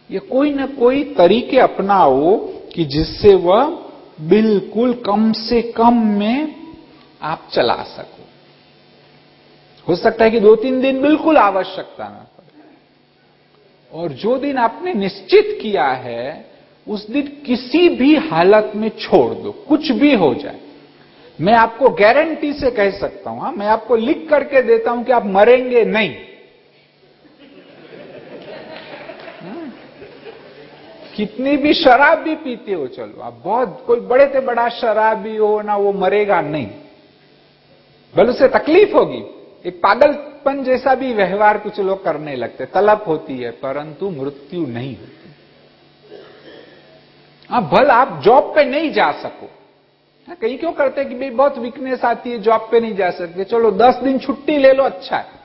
ये कोई ना कोई तरीके अपनाओ कि जिससे वह बिल्कुल कम से कम में आप चला सको। हो सकता है कि दो तीन दिन बिल्कुल आवश्यकता ना पड़े, और जो दिन आपने निश्चित किया है उस दिन किसी भी हालत में छोड़ दो, कुछ भी हो जाए। मैं आपको गारंटी से कह सकता हूं, मैं आपको लिख करके देता हूं कि आप मरेंगे नहीं। कितनी भी शराब भी पीते हो, चलो आप बहुत कोई बड़े से बड़ा शराबी हो ना, वो मरेगा नहीं। भले उसे तकलीफ होगी, एक पागलपन जैसा भी व्यवहार कुछ लोग करने लगते, तलब होती है, परंतु मृत्यु नहीं होती। हाँ, भल आप जॉब पे नहीं जा सको, कहीं क्यों करते हैं कि भाई बहुत वीकनेस आती है, जॉब पे नहीं जा सकते, चलो दस दिन छुट्टी ले लो, अच्छा है।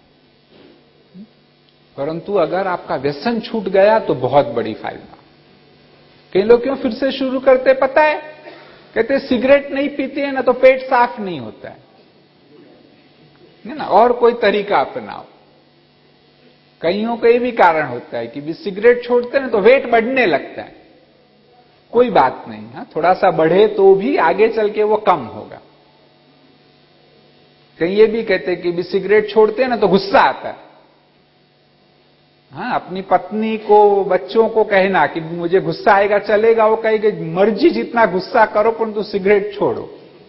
परंतु अगर आपका व्यसन छूट गया तो बहुत बड़ी फायदा। कई लोग क्यों फिर से शुरू करते पता है, कहते सिगरेट नहीं पीते हैं ना तो पेट साफ नहीं होता है, है ना, और कोई तरीका अपनाओ। कईयों का ये भी कारण होता है कि भी सिगरेट छोड़ते हैं ना तो वेट बढ़ने लगता है। कोई बात नहीं, हाँ, थोड़ा सा बढ़े तो भी आगे चल के वो कम होगा। कहीं ये भी कहते हैं कि भी सिगरेट छोड़ते हैं ना तो गुस्सा आता है। हाँ, अपनी पत्नी को, बच्चों को कहना कि मुझे गुस्सा आएगा, चलेगा, वो कहेगी मर्जी जितना गुस्सा करो परंतु सिगरेट छोड़ो।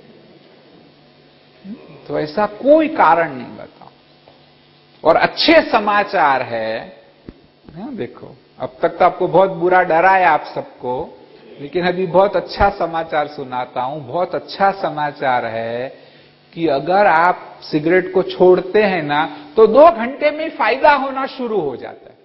तो ऐसा कोई कारण नहीं बताओ। और अच्छे समाचार है, हाँ, देखो अब तक तो आपको बहुत बुरा डरा है आप सबको, लेकिन अभी बहुत अच्छा समाचार सुनाता हूं। बहुत अच्छा समाचार है कि अगर आप सिगरेट को छोड़ते हैं ना तो दो घंटे में फायदा होना शुरू हो जाता है।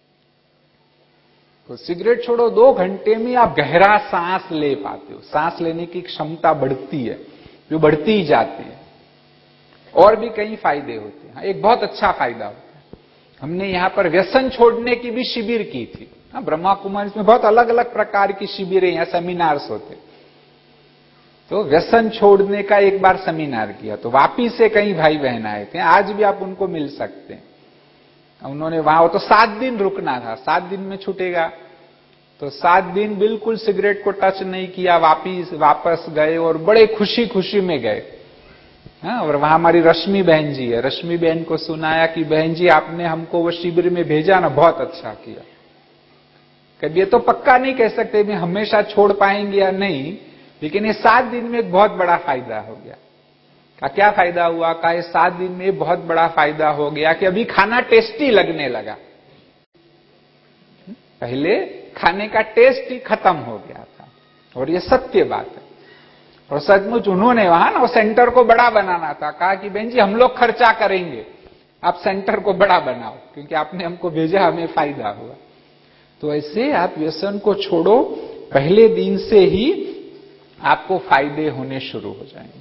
तो सिगरेट छोड़ो, दो घंटे में आप गहरा सांस ले पाते हो, सांस लेने की क्षमता बढ़ती है, जो बढ़ती ही जाती है। और भी कई फायदे होते हैं। एक बहुत अच्छा फायदा होता है, हमने यहां पर व्यसन छोड़ने की भी शिविर की थी। हाँ, ब्रह्मा कुमारी में बहुत अलग अलग प्रकार की शिविरें, यहां सेमिनार्स होते। तो व्यसन छोड़ने का एक बार सेमिनार किया, तो वापी से कई भाई बहन आए थे, आज भी आप उनको मिल सकते हैं। उन्होंने वहां तो सात दिन रुकना था, सात दिन में छूटेगा, तो सात दिन बिल्कुल सिगरेट को टच नहीं किया, वापिस वापस गए और बड़े खुशी खुशी में गए। हाँ, और वहां हमारी रश्मि बहन जी है, रश्मि बहन को सुनाया कि बहन जी आपने हमको वो शिविर में भेजा ना, बहुत अच्छा किया। कभी ये तो पक्का नहीं कह सकते भी हमेशा छोड़ पाएंगे या नहीं, लेकिन ये सात दिन में एक बहुत बड़ा फायदा हो गया। का क्या फायदा हुआ? का ये सात दिन में बहुत बड़ा फायदा हो गया कि अभी खाना टेस्टी लगने लगा। पहले खाने का टेस्ट ही खत्म हो गया था, और ये सत्य बात है। और सचमुच उन्होंने वहां ना वो सेंटर को बड़ा बनाना था, कहा कि बहन जी हम लोग खर्चा करेंगे, आप सेंटर को बड़ा बनाओ, क्योंकि आपने हमको भेजा, हमें फायदा हुआ। तो ऐसे आप व्यसन को छोड़ो, पहले दिन से ही आपको फायदे होने शुरू हो जाएंगे।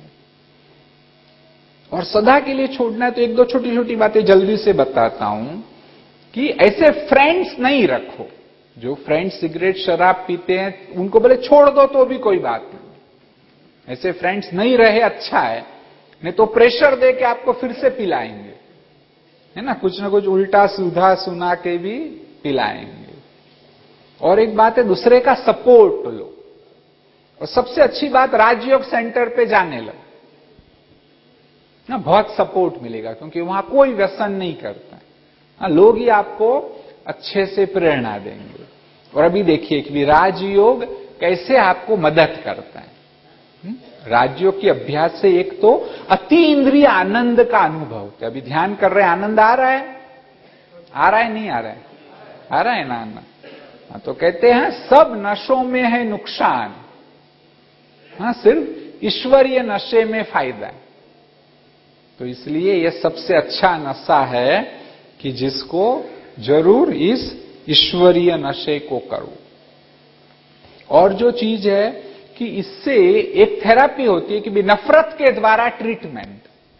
और सदा के लिए छोड़ना है तो एक दो छोटी छोटी बातें जल्दी से बताता हूं कि ऐसे फ्रेंड्स नहीं रखो। जो फ्रेंड्स सिगरेट शराब पीते हैं उनको भले छोड़ दो तो भी कोई बात नहीं, ऐसे फ्रेंड्स नहीं रहे, अच्छा है, नहीं तो प्रेशर दे के आपको फिर से पिलाएंगे, है ना, कुछ ना कुछ उल्टा सीधा सुना के भी पिलाएंगे। और एक बात है, दूसरे का सपोर्ट लो, और सबसे अच्छी बात राजयोग सेंटर पे जाने लगो ना, बहुत सपोर्ट मिलेगा, क्योंकि वहां कोई व्यसन नहीं करता है, लोग ही आपको अच्छे से प्रेरणा देंगे। और अभी देखिए कि राजयोग कैसे आपको मदद करता है। राजयोग के अभ्यास से एक तो अति इंद्रिय आनंद का अनुभव होता है। अभी ध्यान कर रहे हैं, आनंद आ रहा है, आ रहा है नहीं आ रहा है, आ रहा है ना आनंद। तो कहते हैं सब नशों में है नुकसान, हाँ सिर्फ ईश्वरीय नशे में फायदा है। तो इसलिए यह सबसे अच्छा नशा है कि जिसको जरूर इस ईश्वरीय नशे को करो। और जो चीज है कि इससे एक थेरेपी होती है कि भी नफरत के द्वारा ट्रीटमेंट।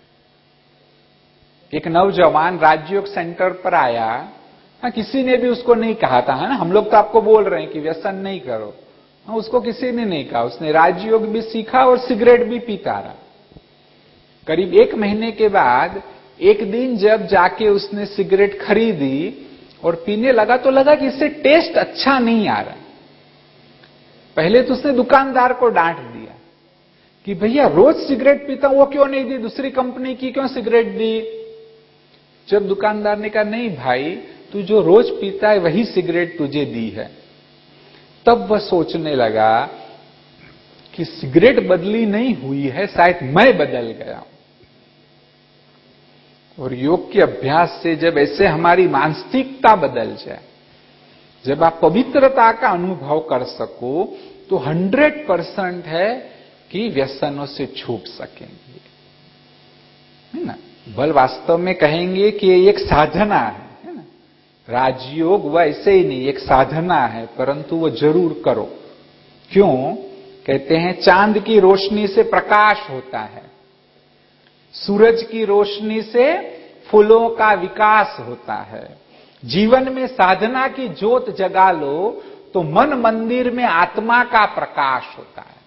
एक नौजवान राजयोग सेंटर पर आया, हाँ किसी ने भी उसको नहीं कहा था, है ना, हम लोग तो आपको बोल रहे हैं कि व्यसन नहीं करो, हाँ उसको किसी ने नहीं कहा, उसने राजयोग भी सीखा और सिगरेट भी पीता रहा। करीब एक महीने के बाद एक दिन जब जाके उसने सिगरेट खरीदी और पीने लगा तो लगा कि इससे टेस्ट अच्छा नहीं आ रहा। पहले तो उसने दुकानदार को डांट दिया कि भैया रोज सिगरेट पीता हूं, वो क्यों नहीं दी, दूसरी कंपनी की क्यों सिगरेट दी। जब दुकानदार ने कहा नहीं भाई, तू जो रोज पीता है वही सिगरेट तुझे दी है, तब वह सोचने लगा कि सिगरेट बदली नहीं हुई है, शायद मैं बदल गया हूं। और योग के अभ्यास से जब ऐसे हमारी मानसिकता बदल जाए, जब आप पवित्रता का अनुभव कर सको, तो हंड्रेड परसेंट है कि व्यसनों से छूट सकेंगे, है ना। बल वास्तव में कहेंगे कि ये एक साधना है, है ना। राजयोग वह ऐसे ही नहीं, एक साधना है, परंतु वो जरूर करो। क्यों? कहते हैं चांद की रोशनी से प्रकाश होता है, सूरज की रोशनी से फूलों का विकास होता है। जीवन में साधना की ज्योत जगा लो तो मन मंदिर में आत्मा का प्रकाश होता है।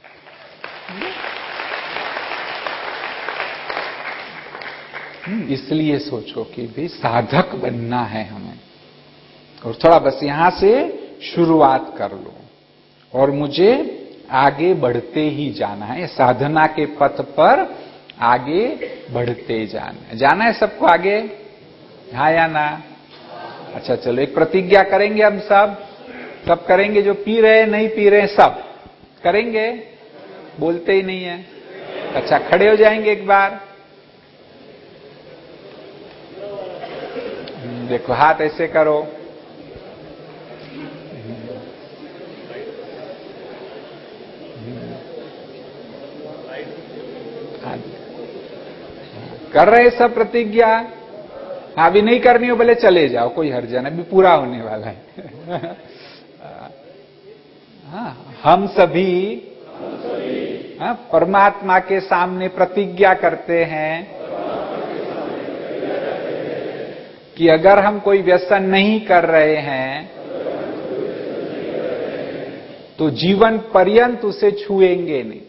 इसलिए सोचो कि भी साधक बनना है हमें, और थोड़ा बस यहां से शुरुआत कर लो और मुझे आगे बढ़ते ही जाना है, साधना के पथ पर आगे बढ़ते जाना है। जाना है सबको आगे, हाँ या ना? अच्छा चलो एक प्रतिज्ञा करेंगे हम सब सब करेंगे, जो पी रहे नहीं पी रहे सब करेंगे, बोलते ही नहीं है। अच्छा खड़े हो जाएंगे एक बार, देखो हाथ ऐसे करो, कर रहे सब प्रतिज्ञा। हाँ अभी नहीं करनी हो भले चले जाओ, कोई हर्ज नहीं, अभी पूरा होने वाला है। हाँ हम सभी हाँ, परमात्मा के सामने प्रतिज्ञा करते हैं कि अगर हम कोई व्यसन नहीं कर रहे हैं तो जीवन पर्यंत उसे छुएंगे नहीं,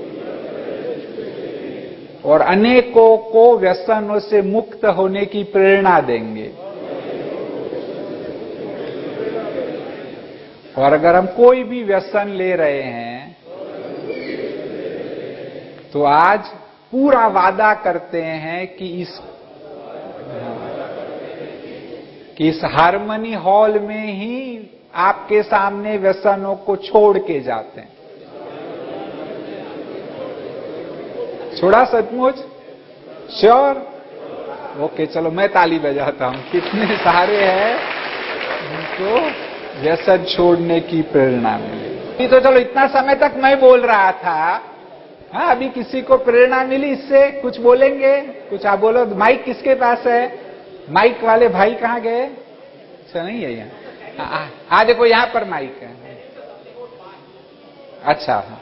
और अनेकों को व्यसनों से मुक्त होने की प्रेरणा देंगे। और अगर हम कोई भी व्यसन ले रहे हैं तो आज पूरा वादा करते हैं कि इस कि इस हार्मनी हॉल में ही आपके सामने व्यसनों को छोड़ के जाते हैं। छोड़ा सचमुच? श्योर? ओके चलो मैं ताली बजाता हूं। कितने सारे हैं उनको व्यसन छोड़ने की प्रेरणा मिली। तो चलो इतना समय तक मैं बोल रहा था, हाँ अभी किसी को प्रेरणा मिली इससे? कुछ बोलेंगे? कुछ आप बोलो। माइक किसके पास है? माइक वाले भाई कहाँ गए? अच्छा नहीं है यहाँ। हाँ देखो यहाँ पर माइक है। अच्छा हाँ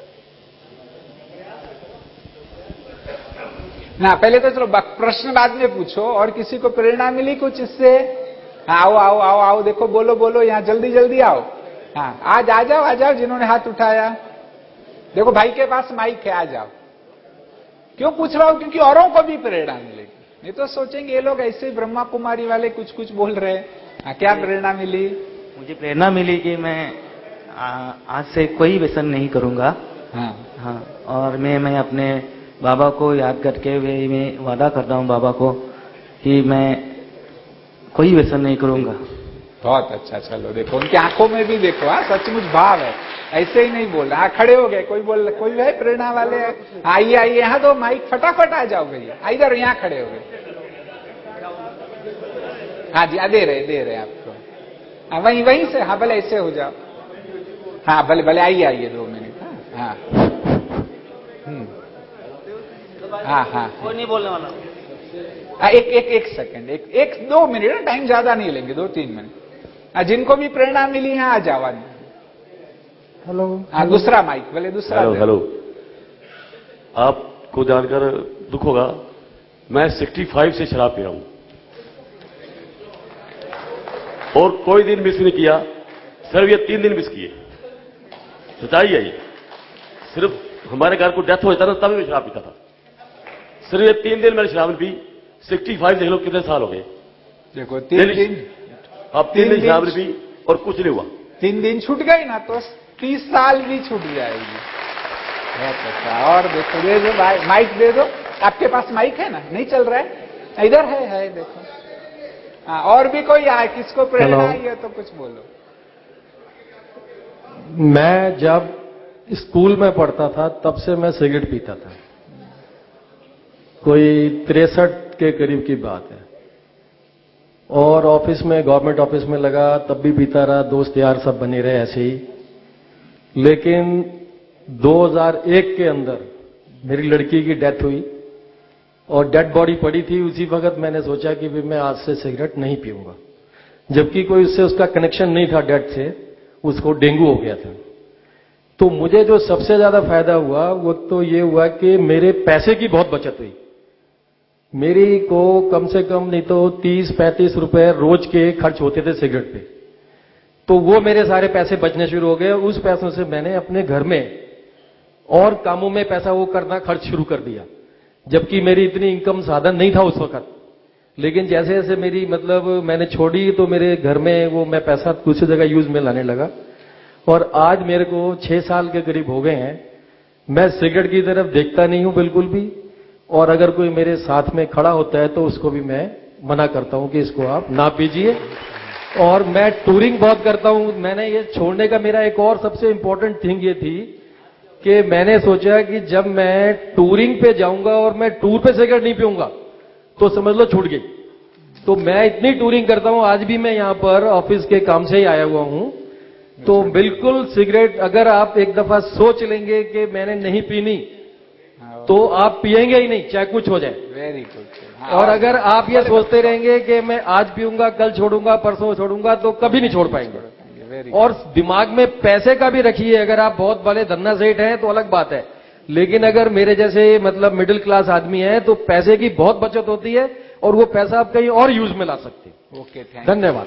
ना, पहले तो चलो प्रश्न बाद में पूछो। और किसी को प्रेरणा मिली कुछ इससे? हाँ आओ आओ आओ आओ, देखो बोलो बोलो, यहाँ जल्दी जल्दी आओ। हाँ आज आ जाओ आ जाओ जिन्होंने हाथ उठाया। देखो भाई के पास माइक है, आ जाओ। क्यों पूछ रहा हूं? क्योंकि औरों को भी प्रेरणा मिलेगी। नहीं तो सोचेंगे ये लोग ऐसे ब्रह्मा कुमारी वाले कुछ कुछ बोल रहे हैं। हाँ, क्या प्रेरणा मिली? मुझे प्रेरणा मिली कि मैं आ, आज से कोई व्यसन नहीं करूंगा। हाँ हाँ और मैं मैं अपने बाबा को याद करके वे मैं वादा करता हूँ बाबा को कि मैं कोई व्यसन नहीं करूंगा। बहुत अच्छा। चलो देखो उनकी आंखों में भी देखो, हाँ सचमुच भाव है, ऐसे ही नहीं बोल रहा। हाँ खड़े हो गए, कोई बोल कोई है प्रेरणा वाले? आइए आइए यहाँ दो माइक, फटाफट आ जाओ भैया। इधर यहाँ खड़े हो गए। हाँ जी दे रहे दे रहे आपको। हाँ वहीं वहीं से, हाँ भले ऐसे हो जाओ। हाँ भले भले आइए आइए दो मिनट। हाँ हम्म हाँ हाँ कोई नहीं बोलने वाला। हाँ एक एक एक सेकंड, एक एक दो मिनट, टाइम ज्यादा नहीं लेंगे, दो तीन मिनट। हाँ जिनको भी प्रेरणा मिली है आ जाओ। हेलो हाँ दूसरा माइक भले दूसरा। हेलो हेलो आपको जानकर दुख होगा, मैं पैंसठ से शराब पी रहा हूं और कोई दिन मिस नहीं किया। सिर्फ ये तीन दिन मिस किए। सच्चाई है ये। सिर्फ हमारे घर को डेथ हो जाता था तभी मैं शराब पीता था। सिर्फ ये तीन दिन मैंने शराब पी। पैंसठ देख लो कितने साल हो गए। देखो तीन दिन अब तीन दिन शराब नहीं पी और कुछ नहीं हुआ। तीन दिन छूट गई ना तो तीस साल भी छूट जाएगी। बहुत अच्छा। और देखो, दे दो माइक, दे दो। आपके पास माइक है ना? नहीं चल रहा है? इधर है, है देखो। हाँ, और भी कोई आए, किसको प्रेरणा आई है तो कुछ बोलो। मैं जब स्कूल में पढ़ता था तब से मैं सिगरेट पीता था, कोई तिरसठ के करीब की बात है। और ऑफिस में, गवर्नमेंट ऑफिस में लगा तब भी पीता रहा, दोस्त यार सब बने रहे ऐसे ही। लेकिन दो हज़ार एक के अंदर मेरी लड़की की डेथ हुई और डेड बॉडी पड़ी थी। उसी वक्त मैंने सोचा कि भी मैं आज से सिगरेट नहीं पीऊंगा, जबकि कोई उससे उसका कनेक्शन नहीं था डेथ से, उसको डेंगू हो गया था। तो मुझे जो सबसे ज्यादा फायदा हुआ वो तो ये हुआ कि मेरे पैसे की बहुत बचत हुई। मेरी को कम से कम नहीं तो तीस पैंतीस रुपए रोज के खर्च होते थे सिगरेट पे, तो वो मेरे सारे पैसे बचने शुरू हो गए। उस पैसों से मैंने अपने घर में और कामों में पैसा वो करना खर्च शुरू कर दिया, जबकि मेरी इतनी इनकम साधन नहीं था उस वक्त। लेकिन जैसे जैसे मेरी मतलब मैंने छोड़ी तो मेरे घर में वो मैं पैसा दूसरी जगह यूज में लाने लगा। और आज मेरे को छह साल के करीब हो गए हैं, मैं सिगरेट की तरफ देखता नहीं हूं बिल्कुल भी। और अगर कोई मेरे साथ में खड़ा होता है तो उसको भी मैं मना करता हूं कि इसको आप ना पीजिए। और मैं टूरिंग बहुत करता हूं। मैंने ये छोड़ने का मेरा एक और सबसे इंपॉर्टेंट थिंग ये थी कि मैंने सोचा कि जब मैं टूरिंग पे जाऊंगा और मैं टूर पे सिगरेट नहीं पीऊंगा तो समझ लो छूट गई। तो मैं इतनी टूरिंग करता हूं, आज भी मैं यहां पर ऑफिस के काम से ही आया हुआ हूं। तो बिल्कुल सिगरेट अगर आप एक दफा सोच लेंगे कि मैंने नहीं पीनी तो आप पिएंगे ही नहीं, चाहे कुछ हो जाए। Very good. और अगर आप ये सोचते रहेंगे कि मैं आज पीऊंगा, कल छोड़ूंगा, परसों छोड़ूंगा, तो कभी नहीं छोड़ पाएंगे। और दिमाग में पैसे का भी रखिए, अगर आप बहुत बड़े धन्ना सेठ हैं तो अलग बात है, लेकिन अगर मेरे जैसे मतलब मिडिल क्लास आदमी है तो पैसे की बहुत बचत होती है और वो पैसा आप कहीं और यूज में ला सकते हैं। ओके, थैंक धन्यवाद।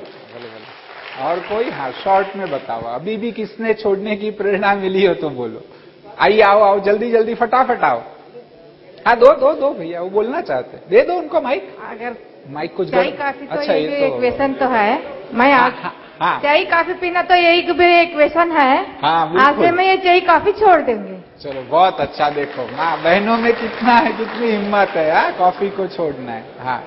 और कोई? हाँ, शॉर्ट में बताओ, अभी भी किसने छोड़ने की प्रेरणा मिली हो तो बोलो। आइए, आओ आओ, जल्दी जल्दी फटाफट आओ। हाँ, दो दो दो भैया, वो बोलना चाहते, दे दो उनको माइक। अगर माइक कुछ चाय काफी तो अच्छा, ये ये भी तो एक व्यसन तो है। मैं हाँ, आज हाँ, हाँ, चाय काफी पीना तो यही भी एक व्यसन है। हाँ, आज से बिल्कुल। मैं ये चाय काफी छोड़ दूंगी। चलो, बहुत अच्छा। देखो माँ बहनों में कितना है, कितनी हिम्मत है। हाँ, कॉफी को छोड़ना है। हाँ,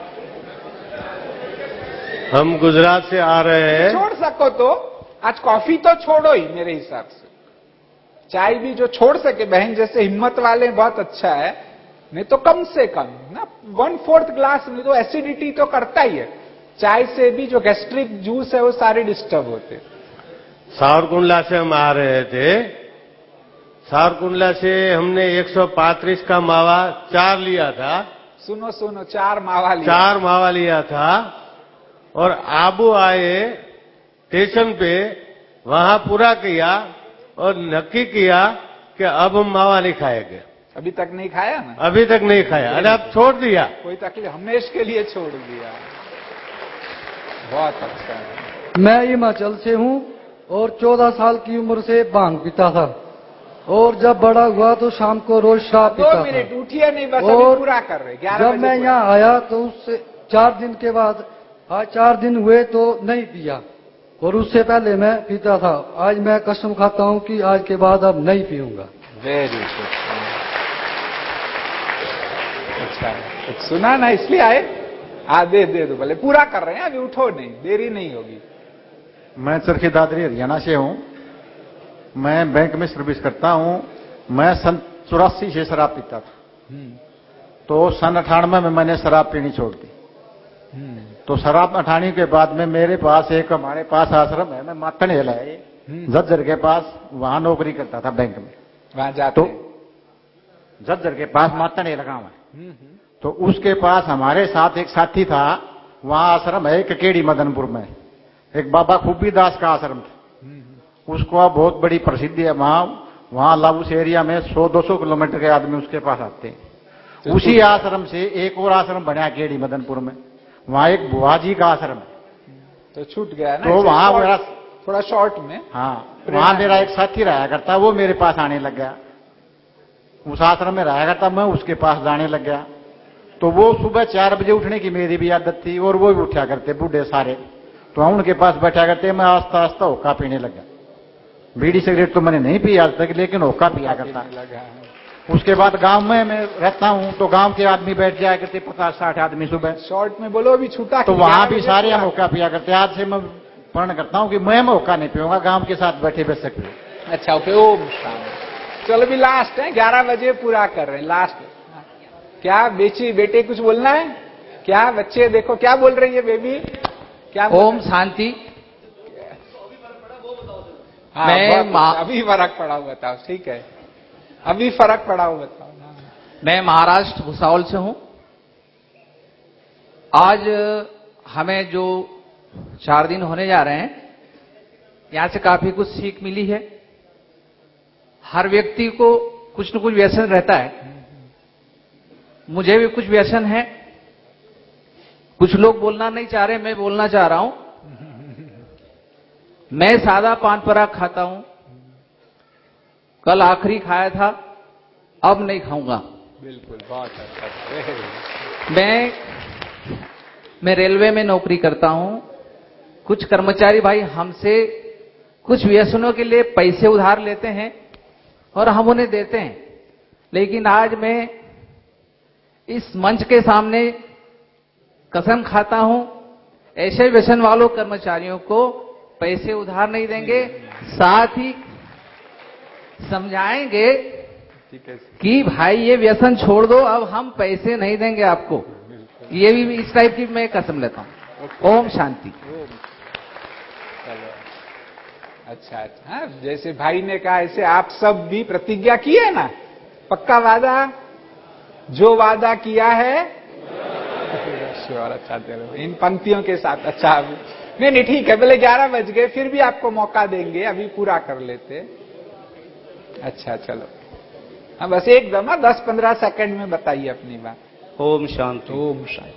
हम गुजरात से आ रहे हैं। छोड़ सको तो आज कॉफी तो छोड़ो ही मेरे हिसाब से। चाय भी जो छोड़ सके बहन जैसे हिम्मत वाले, बहुत अच्छा है। नहीं तो कम से कम ना वन फोर्थ ग्लास, नहीं तो एसिडिटी तो करता ही है। चाय से भी जो गैस्ट्रिक जूस है वो सारे डिस्टर्ब होते। सावरकुंडला से हम आ रहे थे। सावरकुंडला से हमने एक सौ पैंतीस का मावा चार लिया था। सुनो सुनो, चार मावा लिया चार मावा लिया था और आबू आए स्टेशन पे, वहां पूरा किया और नक्की किया कि अब हम मावा नहीं खाएंगे। अभी तक नहीं खाया ना? अभी तक नहीं खाया। अरे अब छोड़ दिया, कोई तकलीफ, हमेश के लिए छोड़ दिया। बहुत अच्छा है। मैं हिमाचल से हूँ और चौदह साल की उम्र से भांग पीता था और जब बड़ा हुआ तो शाम को रोज शराब पीता था। दो मिनट उठिए नहीं, बस और अभी पूरा कर रहे। जब मैं यहाँ आया तो उससे चार दिन के बाद, आज चार दिन हुए तो नहीं पिया, और उससे पहले मैं पीता था। आज मैं कसम खाता हूँ कि आज के बाद अब नहीं पीऊंगा। Very good. अच्छा है, सुना ना इसलिए आए। हाँ, दे दे दो, भले पूरा कर रहे हैं, अभी उठो नहीं, देरी नहीं होगी। मैं चरखी दादरी हरियाणा से हूँ। मैं बैंक में सर्विस करता हूँ। मैं सन चौरासी से शराब पीता था, तो सन अठानवे में मैंने शराब पीनी छोड़ दी। तो शराब अठानी के बाद में मेरे पास एक, हमारे पास आश्रम है, मैं मातन हेला है झज्जर के पास, वहां नौकरी करता था बैंक में। वहां जाते तो झज्जर के पास मातन हेला गांव है, तो उसके पास हमारे साथ एक साथी था। वहां आश्रम है ककेड़ी मदनपुर में, एक बाबा खूबी दास का आश्रम था। उसको बहुत बड़ी प्रसिद्धि है वहां। वहां लाउस एरिया में सौ दो सौ किलोमीटर के आदमी उसके पास आते हैं। तो उसी आश्रम से एक और आश्रम बना केड़ी मदनपुर में, वहां एक बुआजी का आश्रम है। तो छूट गया ना, तो वहां मेरा थोड़ा शॉर्ट में। हाँ, वहां मेरा एक साथी रहा करता, वो मेरे पास आने लग गया। उस आश्रम में रहा करता, मैं उसके पास जाने लग गया। तो वो सुबह चार बजे उठने की मेरी भी आदत थी और वो भी उठा करते बूढ़े सारे। तो हम उनके पास बैठा करते, मैं आस्ता आस्ता होका पीने लगा। बीड़ी सिगरेट तो मैंने नहीं पी आज तक, लेकिन होका पिया करता। उसके बाद गांव में मैं रहता हूं तो गांव के आदमी बैठ जाया करते, पचास साठ आदमी सुबह। शॉर्ट में बोलो, अभी छूटा तो वहां भी सारे हम होका पिया करते। आज से मैं प्रण करता हूं कि मैं होका नहीं पीऊंगा, गांव के साथ बैठे बैठ सकते। अच्छा ओके, ओम शांति। चलो भी लास्ट है, ग्यारह बजे पूरा कर रहे हैं, लास्ट। क्या बेची बेटे कुछ बोलना है क्या? बच्चे देखो क्या बोल रही है बेबी, क्या? ओम शांति। हाँ, मैं अभी फर्क पड़ा हुआ बताओ, ठीक है, अभी फर्क पड़ा हुआ बताओ। मैं महाराष्ट्र भुसावल से हूं। आज हमें जो चार दिन होने जा रहे हैं, यहां से काफी कुछ सीख मिली है। हर व्यक्ति को कुछ न कुछ व्यसन रहता है, मुझे भी कुछ व्यसन है। कुछ लोग बोलना नहीं चाह रहे, मैं बोलना चाह रहा हूं। मैं सादा पान पराग खाता हूं, कल आखिरी खाया था, अब नहीं खाऊंगा। बिल्कुल, बहुत अच्छा। मैं मैं रेलवे में नौकरी करता हूं। कुछ कर्मचारी भाई हमसे कुछ व्यसनों के लिए पैसे उधार लेते हैं और हम उन्हें देते हैं, लेकिन आज मैं इस मंच के सामने कसम खाता हूं, ऐसे व्यसन वालों कर्मचारियों को पैसे उधार नहीं देंगे, साथ ही समझाएंगे कि भाई ये व्यसन छोड़ दो, अब हम पैसे नहीं देंगे आपको। ये भी इस टाइप की मैं कसम लेता हूं। ओम शांति। अच्छा अच्छा, हाँ, जैसे भाई ने कहा ऐसे आप सब भी प्रतिज्ञा की है ना, पक्का वादा, जो वादा किया है श्योर। अच्छा चलो इन पंक्तियों के साथ। अच्छा नहीं नहीं ठीक है, पहले ग्यारह बज गए, फिर भी आपको मौका देंगे, अभी पूरा कर लेते। अच्छा चलो, हाँ बस एकदम दस पंद्रह सेकंड में बताइए अपनी बात। ओम शांति। ओम शांति।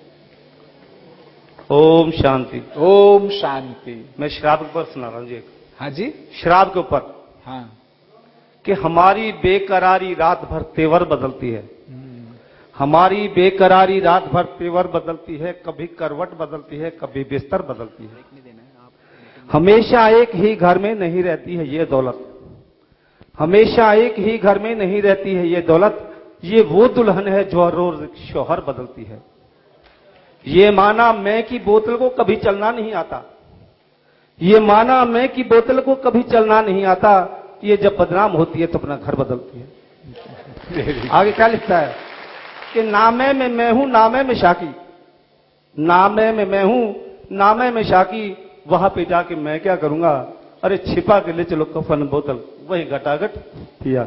ओम शांति। ओम शांति। मैं शराब के ऊपर सुना रहा हूँ जी। हाँ जी, शराब के ऊपर। हाँ, कि हमारी बेकरारी रात भर तेवर बदलती है, हमारी बेकरारी रात भर तेवर बदलती है, कभी करवट बदलती है, कभी बिस्तर बदलती है। हमेशा एक ही घर में नहीं रहती है ये दौलत, हमेशा एक ही घर में नहीं रहती है ये दौलत। ये वो दुल्हन है जो रोज शौहर बदलती है। ये माना मैं की बोतल को कभी चलना नहीं आता, ये माना मैं की बोतल को कभी चलना नहीं आता। ये जब बदनाम होती है तो अपना घर बदलती है। आगे क्या लिखता है कि नामे में मैं हूं, नामे में शाकी, नामे में मैं हूं, नामे में शाकी, वहां पे जाके मैं क्या करूंगा? अरे छिपा के ले चलो कफन बोतल, वही घटाघट पिया।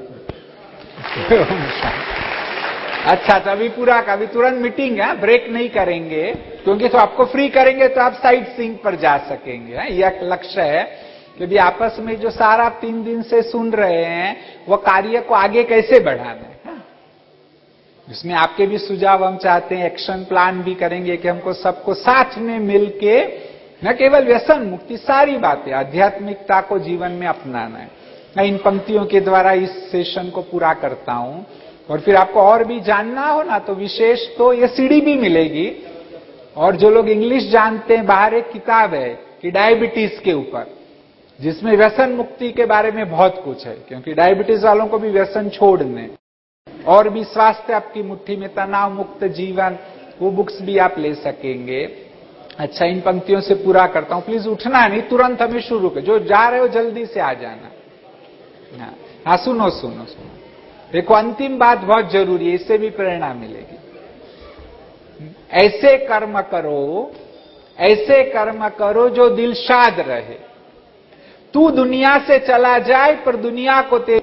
अच्छा तो अभी पूरा का अभी तुरंत मीटिंग है, ब्रेक नहीं करेंगे, क्योंकि तो आपको फ्री करेंगे तो आप साइट सीइंग पर जा सकेंगे। यह लक्ष्य है कि भी आपस में जो सारा तीन दिन से सुन रहे हैं वो कार्य को आगे कैसे बढ़ाना है, जिसमें आपके भी सुझाव हम चाहते हैं। एक्शन प्लान भी करेंगे कि हमको सबको साथ में मिलके न केवल व्यसन मुक्ति, सारी बातें आध्यात्मिकता को जीवन में अपनाना है। मैं इन पंक्तियों के द्वारा इस सेशन को पूरा करता हूं, और फिर आपको और भी जानना हो ना तो विशेष तो ये सीडी भी मिलेगी। और जो लोग इंग्लिश जानते हैं, बाहर एक किताब है कि डायबिटीज के ऊपर, जिसमें व्यसन मुक्ति के बारे में बहुत कुछ है, क्योंकि डायबिटीज वालों को भी व्यसन छोड़ने और भी स्वास्थ्य आपकी मुट्ठी में, तनाव मुक्त जीवन, वो बुक्स भी आप ले सकेंगे। अच्छा इन पंक्तियों से पूरा करता हूं, प्लीज उठना नहीं, तुरंत हमें शुरू कर, जो जा रहे हो जल्दी से आ जाना। हाँ, हाँ सुनो सुनो सुनो, देखो अंतिम बात बहुत जरूरी है, इससे भी प्रेरणा मिलेगी। ऐसे कर्म करो, ऐसे कर्म करो जो दिलशाद रहे। तू दुनिया से चला जाए पर दुनिया को तेरे